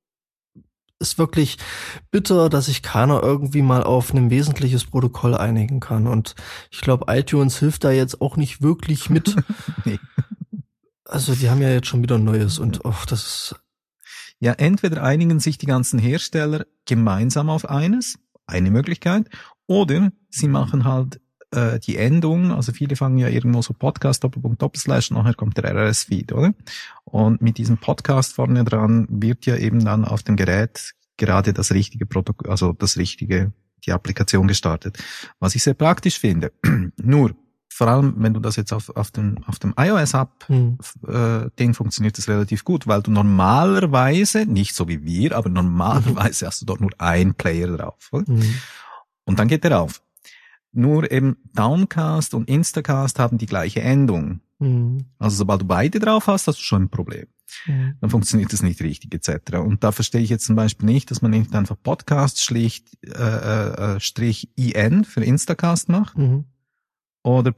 ist wirklich bitter, dass sich keiner irgendwie mal auf ein wesentliches Protokoll einigen kann. Und ich glaube, iTunes hilft da jetzt auch nicht wirklich mit. Nee. Also die haben ja jetzt schon wieder ein neues und das ist... Ja, entweder einigen sich die ganzen Hersteller gemeinsam auf eines, eine Möglichkeit, oder sie machen halt die Endung, also viele fangen ja irgendwo so Podcast, Doppelpunkt, / nachher kommt der RSS-Feed, oder? Und mit diesem Podcast vorne dran wird ja eben dann auf dem Gerät gerade das richtige Protokoll, also die Applikation gestartet. Was ich sehr praktisch finde. Nur, vor allem, wenn du das jetzt auf dem iOS-App Ding funktioniert das relativ gut, weil du normalerweise, nicht so wie wir, aber normalerweise hast du dort nur einen Player drauf, oder? Und dann geht der auf. Nur eben Downcast und Instacast haben die gleiche Endung. Also sobald du beide drauf hast, hast du schon ein Problem. Dann funktioniert das nicht richtig etc. Und da verstehe ich jetzt zum Beispiel nicht, dass man nicht einfach Podcast Strich IN für Instacast macht oder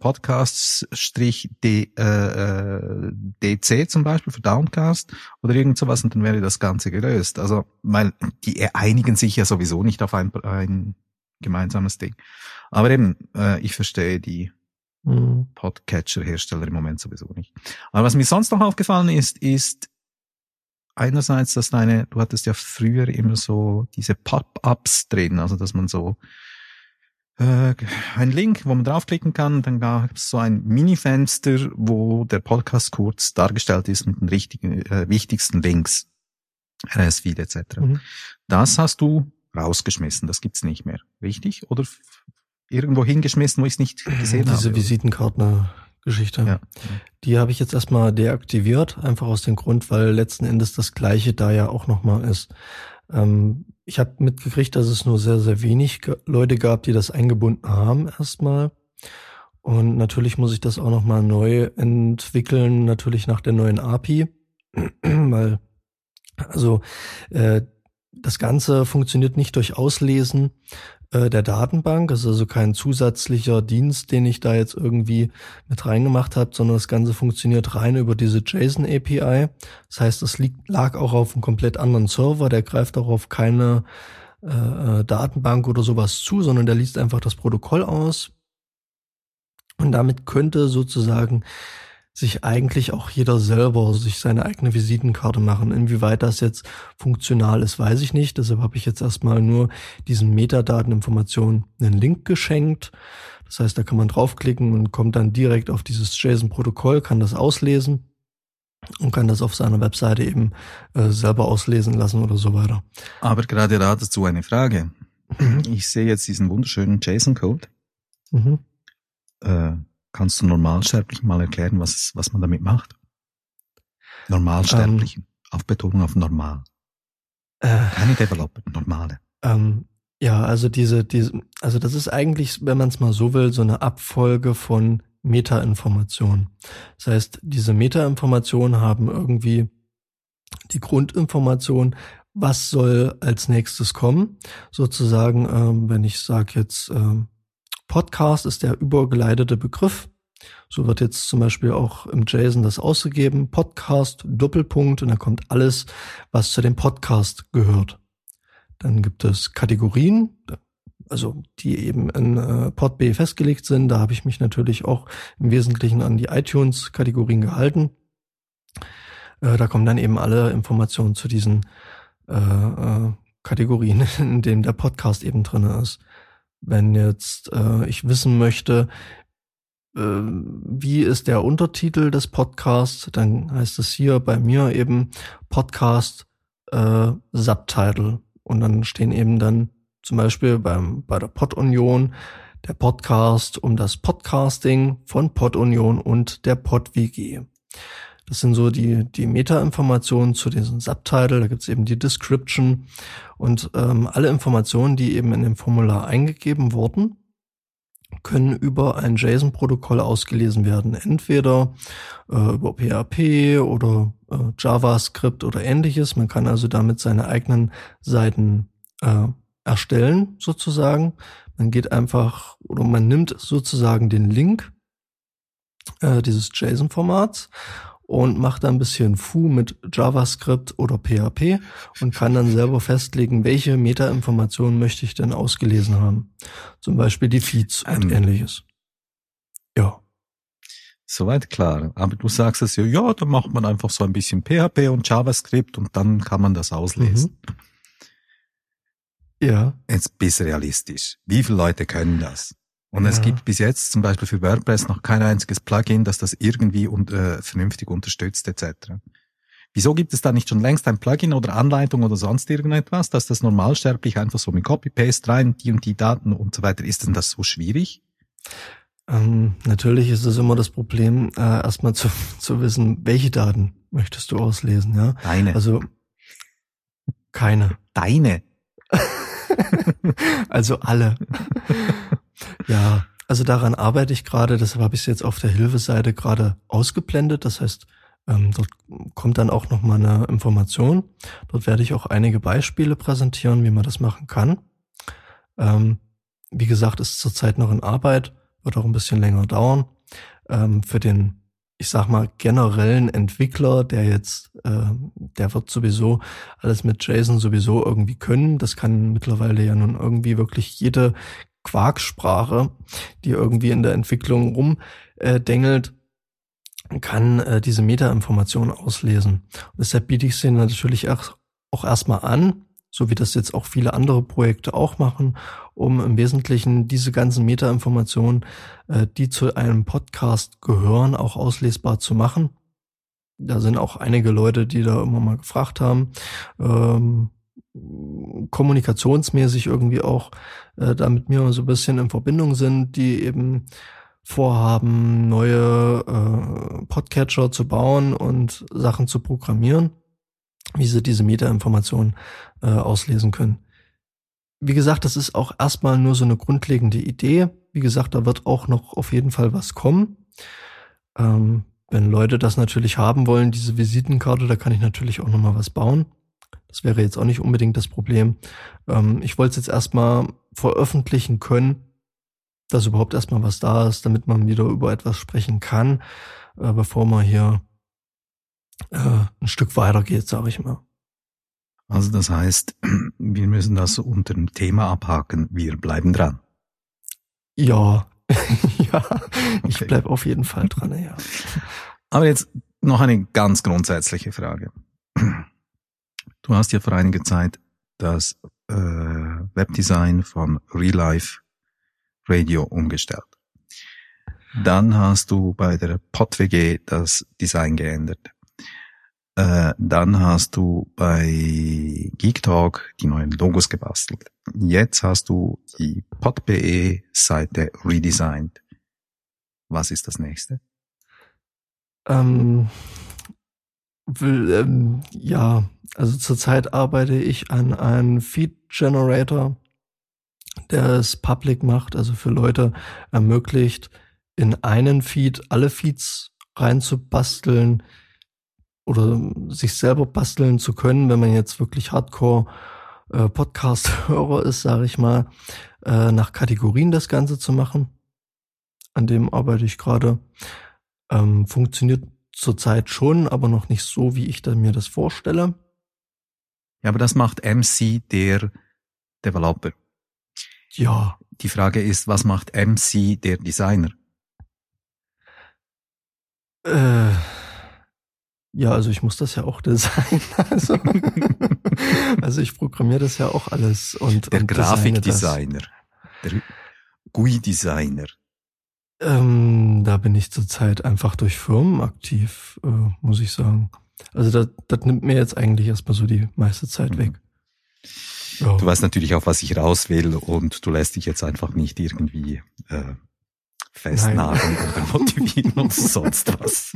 Podcasts-DC zum Beispiel für Downcast oder irgend sowas und dann wäre das Ganze gelöst. Also, weil die einigen sich ja sowieso nicht auf ein gemeinsames Ding. Aber eben, ich verstehe die Podcatcher-Hersteller im Moment sowieso nicht. Aber was mir sonst noch aufgefallen ist einerseits, dass du hattest ja früher immer so diese Pop-ups drin, also dass man so ein Link, wo man draufklicken kann, dann gab es so ein Mini-Fenster, wo der Podcast kurz dargestellt ist mit den richtigen, wichtigsten Links, RSS-Feed etc. Das hast du rausgeschmissen, das gibt's nicht mehr, richtig? Oder irgendwo hingeschmissen, wo ich es nicht gesehen habe? Diese Visitenkarten-Geschichte, ja. Die habe ich jetzt erstmal deaktiviert, einfach aus dem Grund, weil letzten Endes das Gleiche da ja auch nochmal ist. Ich habe mitgekriegt, dass es nur sehr, sehr wenig Leute gab, die das eingebunden haben erstmal. Und natürlich muss ich das auch nochmal neu entwickeln, natürlich nach der neuen API, weil das Ganze funktioniert nicht durch Auslesen der Datenbank, es ist also kein zusätzlicher Dienst, den ich da jetzt irgendwie mit reingemacht habe, sondern das Ganze funktioniert rein über diese JSON-API. Das heißt, es lag auch auf einem komplett anderen Server, der greift auch auf keine Datenbank oder sowas zu, sondern der liest einfach das Protokoll aus. Und damit könnte sozusagen sich eigentlich auch jeder selber sich seine eigene Visitenkarte machen. Inwieweit das jetzt funktional ist, weiß ich nicht. Deshalb habe ich jetzt erstmal nur diesen Metadateninformationen einen Link geschenkt. Das heißt, da kann man draufklicken und kommt dann direkt auf dieses JSON-Protokoll, kann das auslesen und kann das auf seiner Webseite eben selber auslesen lassen oder so weiter. Aber gerade dazu eine Frage. Ich sehe jetzt diesen wunderschönen JSON-Code. Kannst du Normalsterblichen mal erklären, was man damit macht? Normalsterblichen. Auf Betonung auf normal. Keine Developer, normale. Ja, also also das ist eigentlich, wenn man es mal so will, so eine Abfolge von Metainformationen. Das heißt, diese Metainformationen haben irgendwie die Grundinformation, was soll als nächstes kommen. Sozusagen, wenn ich sage jetzt Podcast ist der übergeleitete Begriff. So wird jetzt zum Beispiel auch im JSON das ausgegeben. Podcast, Doppelpunkt, und da kommt alles, was zu dem Podcast gehört. Dann gibt es Kategorien, also die eben in PodB festgelegt sind. Da habe ich mich natürlich auch im Wesentlichen an die iTunes-Kategorien gehalten. Da kommen dann eben alle Informationen zu diesen Kategorien, in denen der Podcast eben drin ist. Wenn jetzt ich wissen möchte, wie ist der Untertitel des Podcasts, dann heißt es hier bei mir eben Podcast Subtitle. Und dann stehen eben dann zum Beispiel bei der Pod-Union der Podcast um das Podcasting von Pod-Union und der Pod-WG. Das sind so die Meta-Informationen zu diesem Subtitle. Da gibt es eben die Description und alle Informationen, die eben in dem Formular eingegeben wurden, können über ein JSON-Protokoll ausgelesen werden. Entweder über PHP oder JavaScript oder ähnliches. Man kann also damit seine eigenen Seiten erstellen, sozusagen. Man geht einfach oder man nimmt sozusagen den Link dieses JSON-Formats und macht dann ein bisschen Foo mit JavaScript oder PHP und kann dann selber festlegen, welche Metainformationen möchte ich denn ausgelesen haben. Zum Beispiel die Feeds und ähnliches. Ja. Soweit klar. Aber du sagst es ja, dann macht man einfach so ein bisschen PHP und JavaScript und dann kann man das auslesen. Ja. Jetzt bist realistisch. Wie viele Leute können das? Und es gibt bis jetzt zum Beispiel für WordPress noch kein einziges Plugin, das das irgendwie vernünftig unterstützt etc. Wieso gibt es da nicht schon längst ein Plugin oder Anleitung oder sonst irgendetwas, dass das normalsterblich einfach so mit Copy-Paste rein, die und die Daten und so weiter, ist denn das so schwierig? Natürlich ist es immer das Problem, erstmal zu wissen, welche Daten möchtest du auslesen, ja? Deine. Also keine. Deine? Also alle. Ja, also daran arbeite ich gerade, deshalb habe ich es jetzt auf der Hilfeseite gerade ausgeblendet. Das heißt, dort kommt dann auch nochmal eine Information. Dort werde ich auch einige Beispiele präsentieren, wie man das machen kann. Wie gesagt, ist zurzeit noch in Arbeit, wird auch ein bisschen länger dauern. Für den, ich sag mal, generellen Entwickler, der wird sowieso alles mit JSON sowieso irgendwie können. Das kann mittlerweile ja nun irgendwie wirklich jede Quarksprache, die irgendwie in der Entwicklung rumdengelt, kann diese Metainformationen auslesen. Und deshalb biete ich sie natürlich auch erstmal an, so wie das jetzt auch viele andere Projekte auch machen, um im Wesentlichen diese ganzen Metainformationen, die zu einem Podcast gehören, auch auslesbar zu machen. Da sind auch einige Leute, die da immer mal gefragt haben, kommunikationsmäßig irgendwie auch da mit mir so ein bisschen in Verbindung sind, die eben vorhaben, neue Podcatcher zu bauen und Sachen zu programmieren, wie sie diese Metainformationen auslesen können. Wie gesagt, das ist auch erstmal nur so eine grundlegende Idee. Wie gesagt, da wird auch noch auf jeden Fall was kommen. Wenn Leute das natürlich haben wollen, diese Visitenkarte, da kann ich natürlich auch nochmal was bauen. Das wäre jetzt auch nicht unbedingt das Problem. Ich wollte es jetzt erstmal veröffentlichen können, dass überhaupt erstmal was da ist, damit man wieder über etwas sprechen kann, bevor man hier ein Stück weiter geht, sage ich mal. Also das heißt, wir müssen das unter dem Thema abhaken. Wir bleiben dran. Ja, ja, ich bleib auf jeden Fall dran, ja. Aber jetzt noch eine ganz grundsätzliche Frage. Du hast ja vor einiger Zeit das Webdesign von Real Life Radio umgestellt. Dann hast du bei der PodWG das Design geändert. Dann hast du bei Geek Talk die neuen Logos gebastelt. Jetzt hast du die pod.be Seite redesigned. Was ist das nächste? Ja, also zurzeit arbeite ich an einem Feed Generator, der es public macht, also für Leute ermöglicht, in einen Feed alle Feeds reinzubasteln oder sich selber basteln zu können, wenn man jetzt wirklich Hardcore Podcast-Hörer ist, sage ich mal, nach Kategorien das Ganze zu machen. An dem arbeite ich gerade. Funktioniert zurzeit schon, aber noch nicht so, wie ich mir das vorstelle. Ja, aber das macht MC, der Developer. Ja. Die Frage ist, was macht MC, der Designer? Ja, also ich muss das ja auch designen. Also ich programmiere das ja auch alles und der Grafikdesigner, der GUI-Designer. Da bin ich zurzeit einfach durch Firmen aktiv, muss ich sagen. Also das nimmt mir jetzt eigentlich erstmal so die meiste Zeit weg. Ja. Du weißt natürlich auch, was ich raus will und du lässt dich jetzt einfach nicht irgendwie festnageln oder motivieren und sonst was.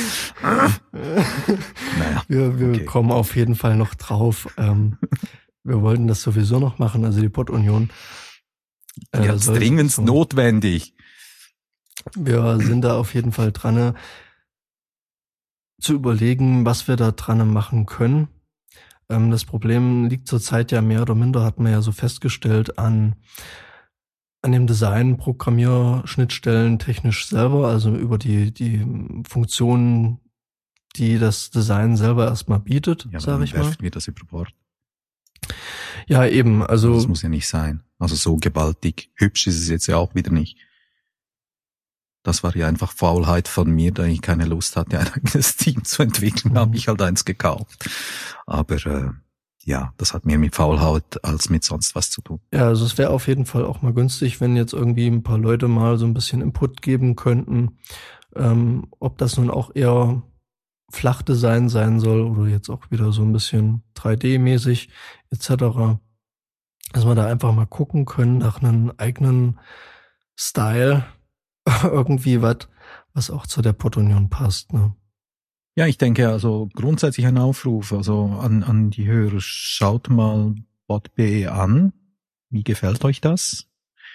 Naja, wir kommen auf jeden Fall noch drauf. Wir wollten das sowieso noch machen, also die Pod-Union. Jetzt dringend notwendig. Wir sind da auf jeden Fall dran, zu überlegen, was wir da dran machen können. Das Problem liegt zurzeit ja mehr oder minder, hat man ja so festgestellt, an dem Design, Programmierschnittstellen technisch selber, also über die Funktionen, die das Design selber erstmal bietet, ja, sage ich mal. Werfen wir das über Bord. Ja, eben, also. Das muss ja nicht sein. Also so gewaltig hübsch ist es jetzt ja auch wieder nicht. Das war ja einfach Faulheit von mir, da ich keine Lust hatte, ein eigenes Team zu entwickeln, habe ich halt eins gekauft. Aber ja, das hat mehr mit Faulheit als mit sonst was zu tun. Ja, also es wäre auf jeden Fall auch mal günstig, wenn jetzt irgendwie ein paar Leute mal so ein bisschen Input geben könnten, ob das nun auch eher Flachdesign sein soll oder jetzt auch wieder so ein bisschen 3D-mäßig etc. Dass wir da einfach mal gucken können nach einem eigenen Style, irgendwie was auch zu der Pod-Union passt, ne? Ja, ich denke also grundsätzlich ein Aufruf, also an die Hörer, schaut mal pod.be an. Wie gefällt euch das?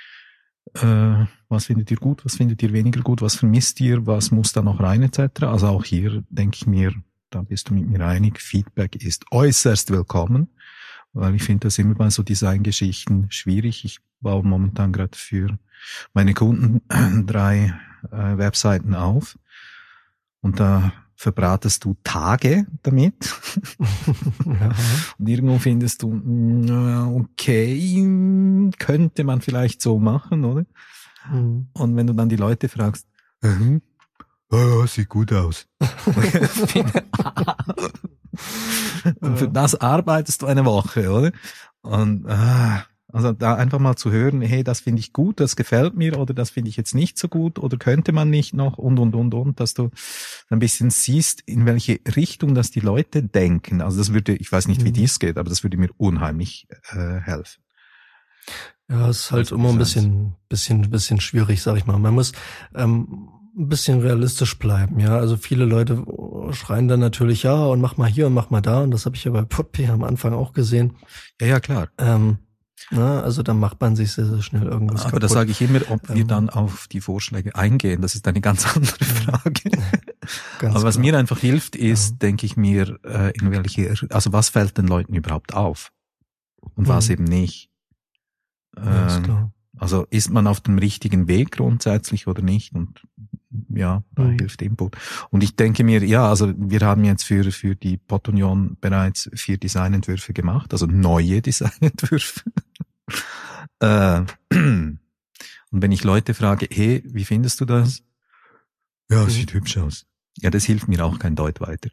Was findet ihr gut, was findet ihr weniger gut, was vermisst ihr, was muss da noch rein etc. Also auch hier denke ich mir, da bist du mit mir einig, Feedback ist äußerst willkommen, weil ich finde das immer bei so Designgeschichten schwierig. Ich baue momentan gerade für meine Kunden 3 Webseiten auf und da verbratest du Tage damit. Ja. Und irgendwo findest du, okay, könnte man vielleicht so machen, oder? Mhm. Und wenn du dann die Leute fragst, sieht gut aus. Und für das arbeitest du eine Woche, oder? Und also da einfach mal zu hören, hey, das finde ich gut, das gefällt mir oder das finde ich jetzt nicht so gut oder könnte man nicht noch und, dass du ein bisschen siehst, in welche Richtung das die Leute denken. Also das würde, ich weiß nicht, wie dies geht, aber das würde mir unheimlich helfen. Ja, es ist halt immer ein bisschen schwierig, sag ich mal. Man muss ein bisschen realistisch bleiben, ja. Also viele Leute schreien dann natürlich, ja, und mach mal hier und mach mal da. Und das habe ich ja bei PodP am Anfang auch gesehen. Ja, klar. Also dann macht man sich sehr, sehr schnell irgendwas kaputt. Aber da sage ich immer, ob wir dann auf die Vorschläge eingehen, das ist eine ganz andere Frage. Aber was mir einfach hilft, ist, denke ich mir, also was fällt den Leuten überhaupt auf? Und was eben nicht? Also ist man auf dem richtigen Weg grundsätzlich oder nicht? Und ja, da hilft Input. Und ich denke mir, ja, also wir haben jetzt für die Pod-Union bereits 4 Designentwürfe gemacht, also neue Designentwürfe. Und wenn ich Leute frage, hey, wie findest du das? Ja, sieht hübsch aus. Ja, das hilft mir auch kein Deut weiter.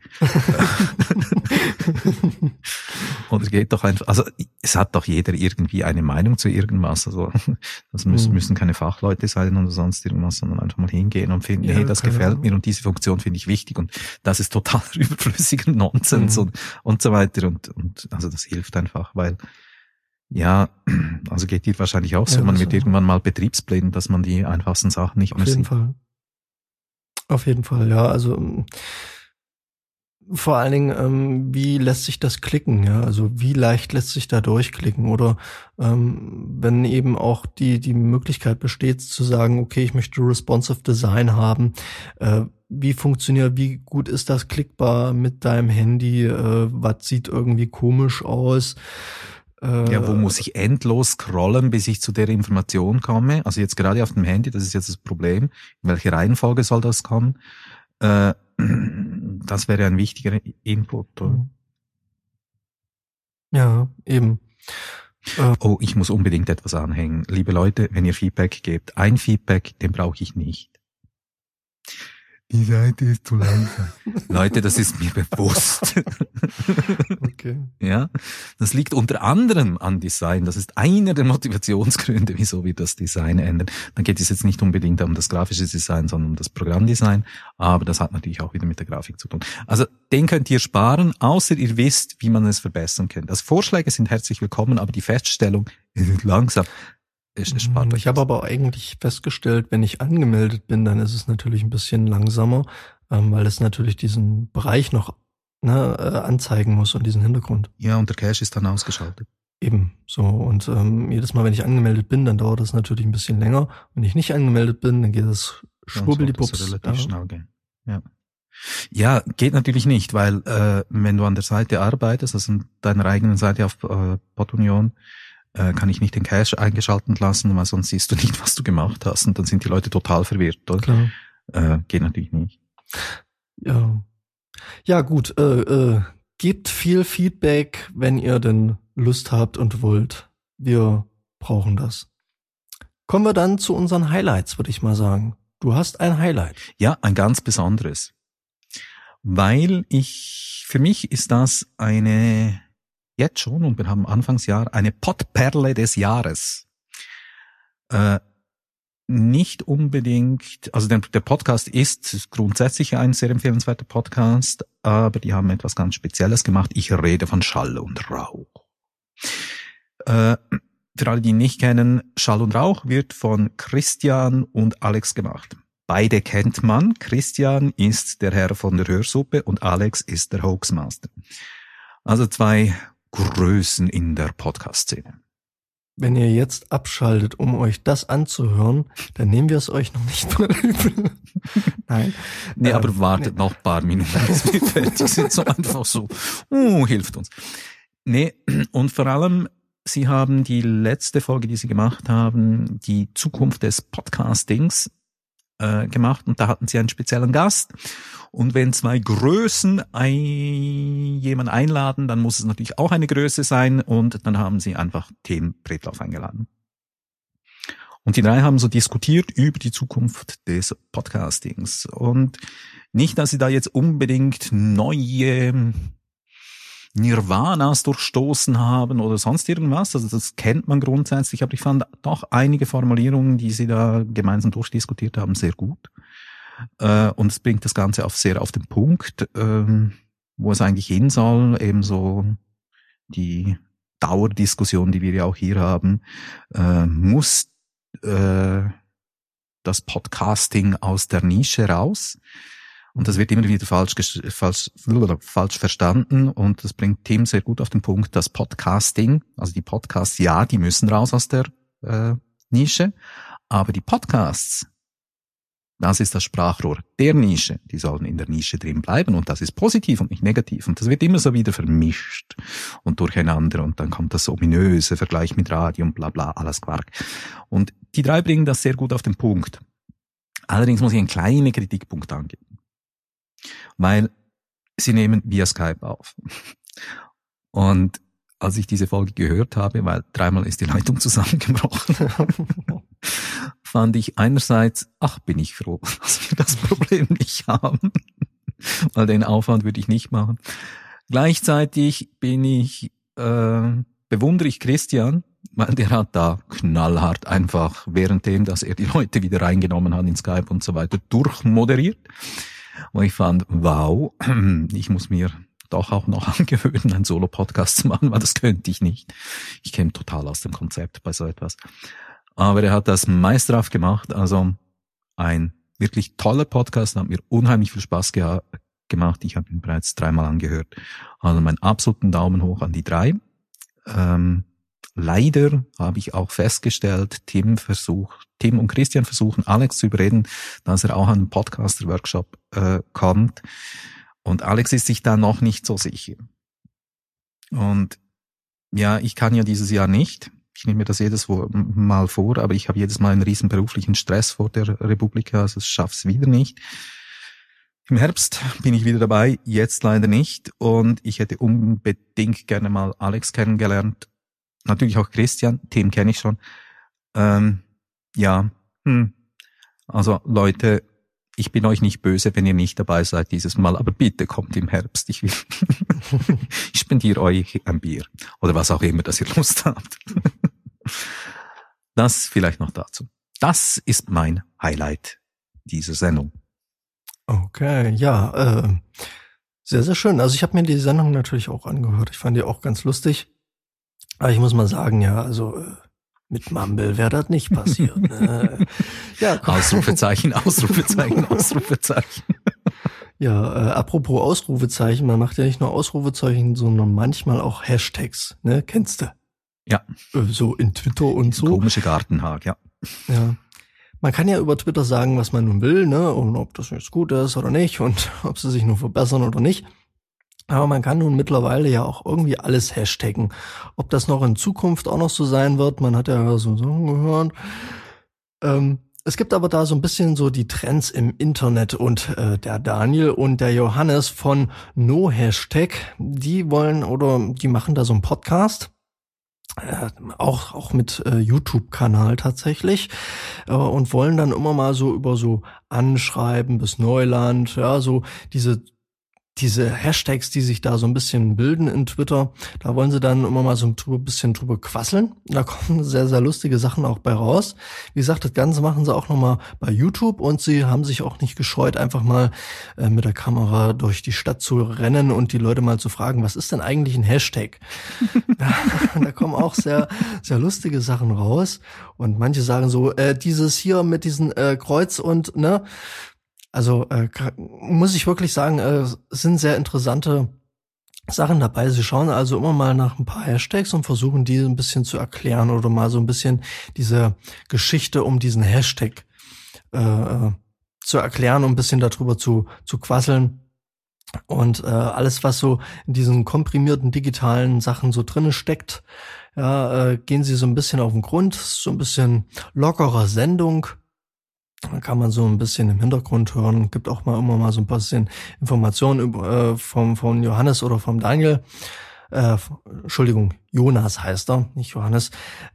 Oder geht doch einfach, also es hat doch jeder irgendwie eine Meinung zu irgendwas, also das müssen keine Fachleute sein oder sonst irgendwas, sondern einfach mal hingehen und finden, hey, das gefällt mir und diese Funktion finde ich wichtig und das ist total überflüssiger Nonsens und so weiter und also das hilft einfach, weil ja, also geht dir wahrscheinlich auch so, man wird irgendwann mal betriebsblind, dass man die einfachsten Sachen nicht mehr sieht. Auf jeden Fall, ja, also vor allen Dingen, wie lässt sich das klicken, ja, also wie leicht lässt sich da durchklicken oder wenn eben auch die Möglichkeit besteht zu sagen, okay, ich möchte responsive Design haben, wie gut ist das klickbar mit deinem Handy, was sieht irgendwie komisch aus? Ja, wo muss ich endlos scrollen, bis ich zu der Information komme? Also jetzt gerade auf dem Handy, das ist jetzt das Problem. In welche Reihenfolge soll das kommen? Das wäre ein wichtiger Input, oder? Ja, eben. Oh, ich muss unbedingt etwas anhängen. Liebe Leute, wenn ihr Feedback gebt, ein Feedback, den brauche ich nicht. Die Seite ist zu langsam. Leute, das ist mir bewusst. Okay. Ja, das liegt unter anderem an Design. Das ist einer der Motivationsgründe, wieso wir das Design ändern. Dann geht es jetzt nicht unbedingt um das grafische Design, sondern um das Programmdesign. Aber das hat natürlich auch wieder mit der Grafik zu tun. Also den könnt ihr sparen, außer ihr wisst, wie man es verbessern kann. Also Vorschläge sind herzlich willkommen, aber die Feststellung, es ist langsam. Ich habe aber eigentlich festgestellt, wenn ich angemeldet bin, dann ist es natürlich ein bisschen langsamer, weil es natürlich diesen Bereich noch anzeigen muss und diesen Hintergrund. Ja, und der Cache ist dann ausgeschaltet. Eben, so. Und jedes Mal, wenn ich angemeldet bin, dann dauert das natürlich ein bisschen länger. Wenn ich nicht angemeldet bin, dann geht es schwubbeldipups. Relativ schnell gehen. Ja. Ja, geht natürlich nicht, weil wenn du an der Seite arbeitest, also an deiner eigenen Seite auf Pod-Union, kann ich nicht den Cache eingeschalten lassen, weil sonst siehst du nicht, was du gemacht hast und dann sind die Leute total verwirrt, oder? Klar. Geht natürlich nicht. Ja. Ja, gut, gebt viel Feedback, wenn ihr denn Lust habt und wollt. Wir brauchen das. Kommen wir dann zu unseren Highlights, würde ich mal sagen. Du hast ein Highlight. Ja, ein ganz besonderes. Weil für mich ist das jetzt schon, und wir haben Anfangsjahr, eine Podperle des Jahres. Nicht unbedingt, also der Podcast ist grundsätzlich ein sehr empfehlenswerter Podcast, aber die haben etwas ganz Spezielles gemacht. Ich rede von Schall und Rauch. Für alle, die ihn nicht kennen, Schall und Rauch wird von Christian und Alex gemacht. Beide kennt man. Christian ist der Herr von der Hörsuppe und Alex ist der Hoaxmaster. Also 2 Größen in der Podcast-Szene. Wenn ihr jetzt abschaltet, um euch das anzuhören, dann nehmen wir es euch noch nicht mal übel. Nein. Nee, aber wartet noch ein paar Minuten, bis wir fertig sind. So einfach so. Hilft uns. Nee, und vor allem Sie haben die letzte Folge, die Sie gemacht haben, die Zukunft des Podcastings gemacht und da hatten Sie einen speziellen Gast. Und wenn zwei Größen jemanden einladen, dann muss es natürlich auch eine Größe sein und dann haben Sie einfach Tim Pritlove eingeladen. Und die drei haben so diskutiert über die Zukunft des Podcastings. Und nicht, dass Sie da jetzt unbedingt neue Nirvanas durchstoßen haben oder sonst irgendwas. Also das kennt man grundsätzlich, aber ich fand doch einige Formulierungen, die Sie da gemeinsam durchdiskutiert haben, sehr gut. Und es bringt das Ganze sehr auf den Punkt, wo es eigentlich hin soll, eben so die Dauerdiskussion, die wir ja auch hier haben, muss das Podcasting aus der Nische raus. Und das wird immer wieder falsch verstanden und das bringt Tim sehr gut auf den Punkt, das Podcasting, also die Podcasts, ja, die müssen raus aus der Nische, aber die Podcasts, das ist das Sprachrohr der Nische, die sollen in der Nische drin bleiben und das ist positiv und nicht negativ und das wird immer so wieder vermischt und durcheinander und dann kommt das ominöse Vergleich mit Radio und bla bla, alles Quark. Und die drei bringen das sehr gut auf den Punkt. Allerdings muss ich einen kleinen Kritikpunkt angeben. Weil sie nehmen via Skype auf. Und als ich diese Folge gehört habe, weil 3-mal ist die Leitung zusammengebrochen, fand ich einerseits, bin ich froh, dass wir das Problem nicht haben, weil den Aufwand würde ich nicht machen. Gleichzeitig bewundere ich Christian, weil der hat da knallhart einfach, währenddem, dass er die Leute wieder reingenommen hat in Skype und so weiter, durchmoderiert. Und ich fand, wow, ich muss mir doch auch noch angewöhnen, einen Solo-Podcast zu machen, weil das könnte ich nicht. Ich käme total aus dem Konzept bei so etwas. Aber er hat das meisterhaft gemacht, also ein wirklich toller Podcast, hat mir unheimlich viel Spaß gemacht. Ich habe ihn bereits 3-mal angehört. Also meinen absoluten Daumen hoch an die 3. Leider habe ich auch festgestellt, Tim und Christian versuchen, Alex zu überreden, dass er auch an einen Podcaster-Workshop kommt. Und Alex ist sich da noch nicht so sicher. Und ja, ich kann ja dieses Jahr nicht. Ich nehme mir das jedes Mal vor, aber ich habe jedes Mal einen riesen beruflichen Stress vor der Republika, also ich schaff's wieder nicht. Im Herbst bin ich wieder dabei, jetzt leider nicht. Und ich hätte unbedingt gerne mal Alex kennengelernt. Natürlich auch Christian, Tim kenne ich schon. Also Leute, ich bin euch nicht böse, wenn ihr nicht dabei seid dieses Mal, aber bitte kommt im Herbst. Ich spendiere euch ein Bier oder was auch immer, dass ihr Lust habt. Das vielleicht noch dazu. Das ist mein Highlight dieser Sendung. Okay, ja, sehr, sehr schön. Also ich habe mir die Sendung natürlich auch angehört. Ich fand die auch ganz lustig. Aber ich muss mal sagen, ja, also mit Mumble wäre das nicht passiert. Ne? Ja, Ausrufezeichen, Ausrufezeichen, Ausrufezeichen. Ja, apropos Ausrufezeichen, man macht ja nicht nur Ausrufezeichen, sondern manchmal auch Hashtags, ne? Kennst du? Ja. So in Twitter und so. Komische Gartenhag, ja. Ja. Man kann ja über Twitter sagen, was man nun will, ne? Und ob das jetzt gut ist oder nicht und ob sie sich nur verbessern oder nicht. Aber man kann nun mittlerweile ja auch irgendwie alles hashtaggen. Ob das noch in Zukunft auch noch so sein wird, man hat ja so gehört. Es gibt aber da so ein bisschen so die Trends im Internet und der Daniel und der Johannes von No Hashtag, die machen da so einen Podcast. Auch mit YouTube-Kanal tatsächlich und wollen dann immer mal so über so Anschreiben bis Neuland, ja, so diese Hashtags, die sich da so ein bisschen bilden in Twitter, da wollen sie dann immer mal so ein bisschen drüber quasseln. Da kommen sehr, sehr lustige Sachen auch bei raus. Wie gesagt, das Ganze machen sie auch nochmal bei YouTube und sie haben sich auch nicht gescheut, einfach mal mit der Kamera durch die Stadt zu rennen und die Leute mal zu fragen, was ist denn eigentlich ein Hashtag? Da kommen auch sehr, sehr lustige Sachen raus und manche sagen so, dieses hier mit diesen Kreuz und, ne, also muss ich wirklich sagen, es sind sehr interessante Sachen dabei. Sie schauen also immer mal nach ein paar Hashtags und versuchen, die ein bisschen zu erklären oder mal so ein bisschen diese Geschichte um diesen Hashtag zu erklären und ein bisschen darüber zu quasseln. Und alles, was so in diesen komprimierten digitalen Sachen so drinne steckt, gehen sie so ein bisschen auf den Grund, so ein bisschen lockere Sendung. Da kann man so ein bisschen im Hintergrund hören, gibt auch mal immer mal so ein bisschen Informationen über, vom Johannes oder vom Daniel. Entschuldigung, Jonas heißt er, nicht Johannes.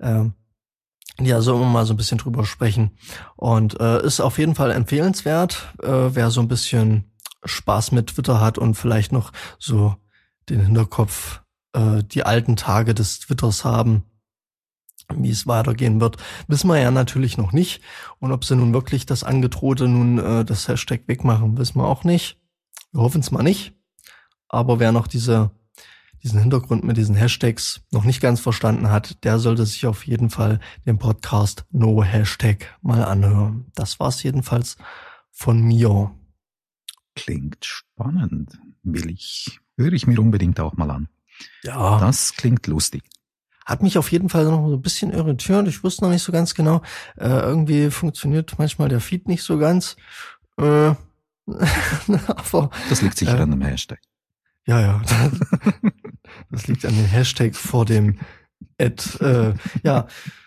Die also immer mal so ein bisschen drüber sprechen. Und ist auf jeden Fall empfehlenswert, wer so ein bisschen Spaß mit Twitter hat und vielleicht noch so den Hinterkopf, die alten Tage des Twitters haben, wie es weitergehen wird, wissen wir ja natürlich noch nicht. Und ob sie nun wirklich das Angedrohte das Hashtag wegmachen, wissen wir auch nicht. Wir hoffen es mal nicht. Aber wer noch diesen Hintergrund mit diesen Hashtags noch nicht ganz verstanden hat, der sollte sich auf jeden Fall den Podcast No Hashtag mal anhören. Das war's jedenfalls von mir. Klingt spannend. Höre ich mir unbedingt auch mal an. Ja. Das klingt lustig. Hat mich auf jeden Fall noch so ein bisschen irritiert. Ich wusste noch nicht so ganz genau. Irgendwie funktioniert manchmal der Feed nicht so ganz. Aber das liegt sicher an dem Hashtag. Ja. Das liegt an dem Hashtag vor dem Ad. Ja.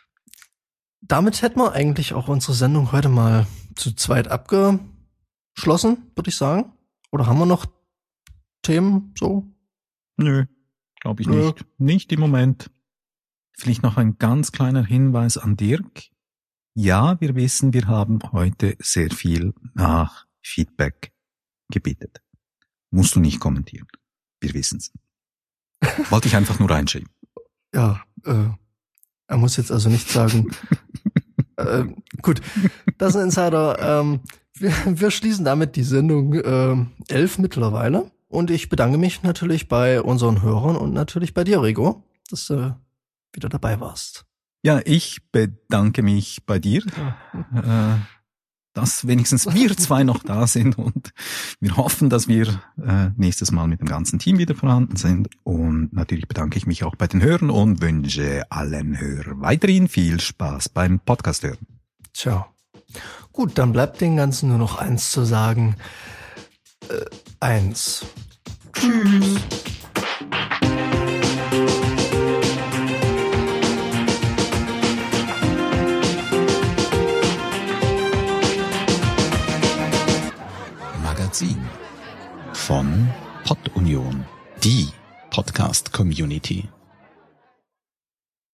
Damit hätten wir eigentlich auch unsere Sendung heute mal zu zweit abgeschlossen, würde ich sagen. Oder haben wir noch Themen so? Nö, glaube ich nicht. Nicht im Moment. Vielleicht noch ein ganz kleiner Hinweis an Dirk. Ja, wir wissen, wir haben heute sehr viel nach Feedback gebeten. Musst du nicht kommentieren. Wir wissen's. Wollte ich einfach nur reinschieben. Ja, er muss jetzt also nicht sagen. Gut, das ist ein Insider. Wir schließen damit die Sendung 11 mittlerweile. Und ich bedanke mich natürlich bei unseren Hörern und natürlich bei dir, Rigo, dass du wieder dabei warst. Ja, ich bedanke mich bei dir, dass wenigstens wir zwei noch da sind und wir hoffen, dass wir nächstes Mal mit dem ganzen Team wieder vorhanden sind. Und natürlich bedanke ich mich auch bei den Hörern und wünsche allen Hörern weiterhin viel Spaß beim Podcast hören. Ciao. Gut, dann bleibt den Ganzen nur noch eins zu sagen. 1. Tschüss. Magazin von Pod Union, die Podcast-Community.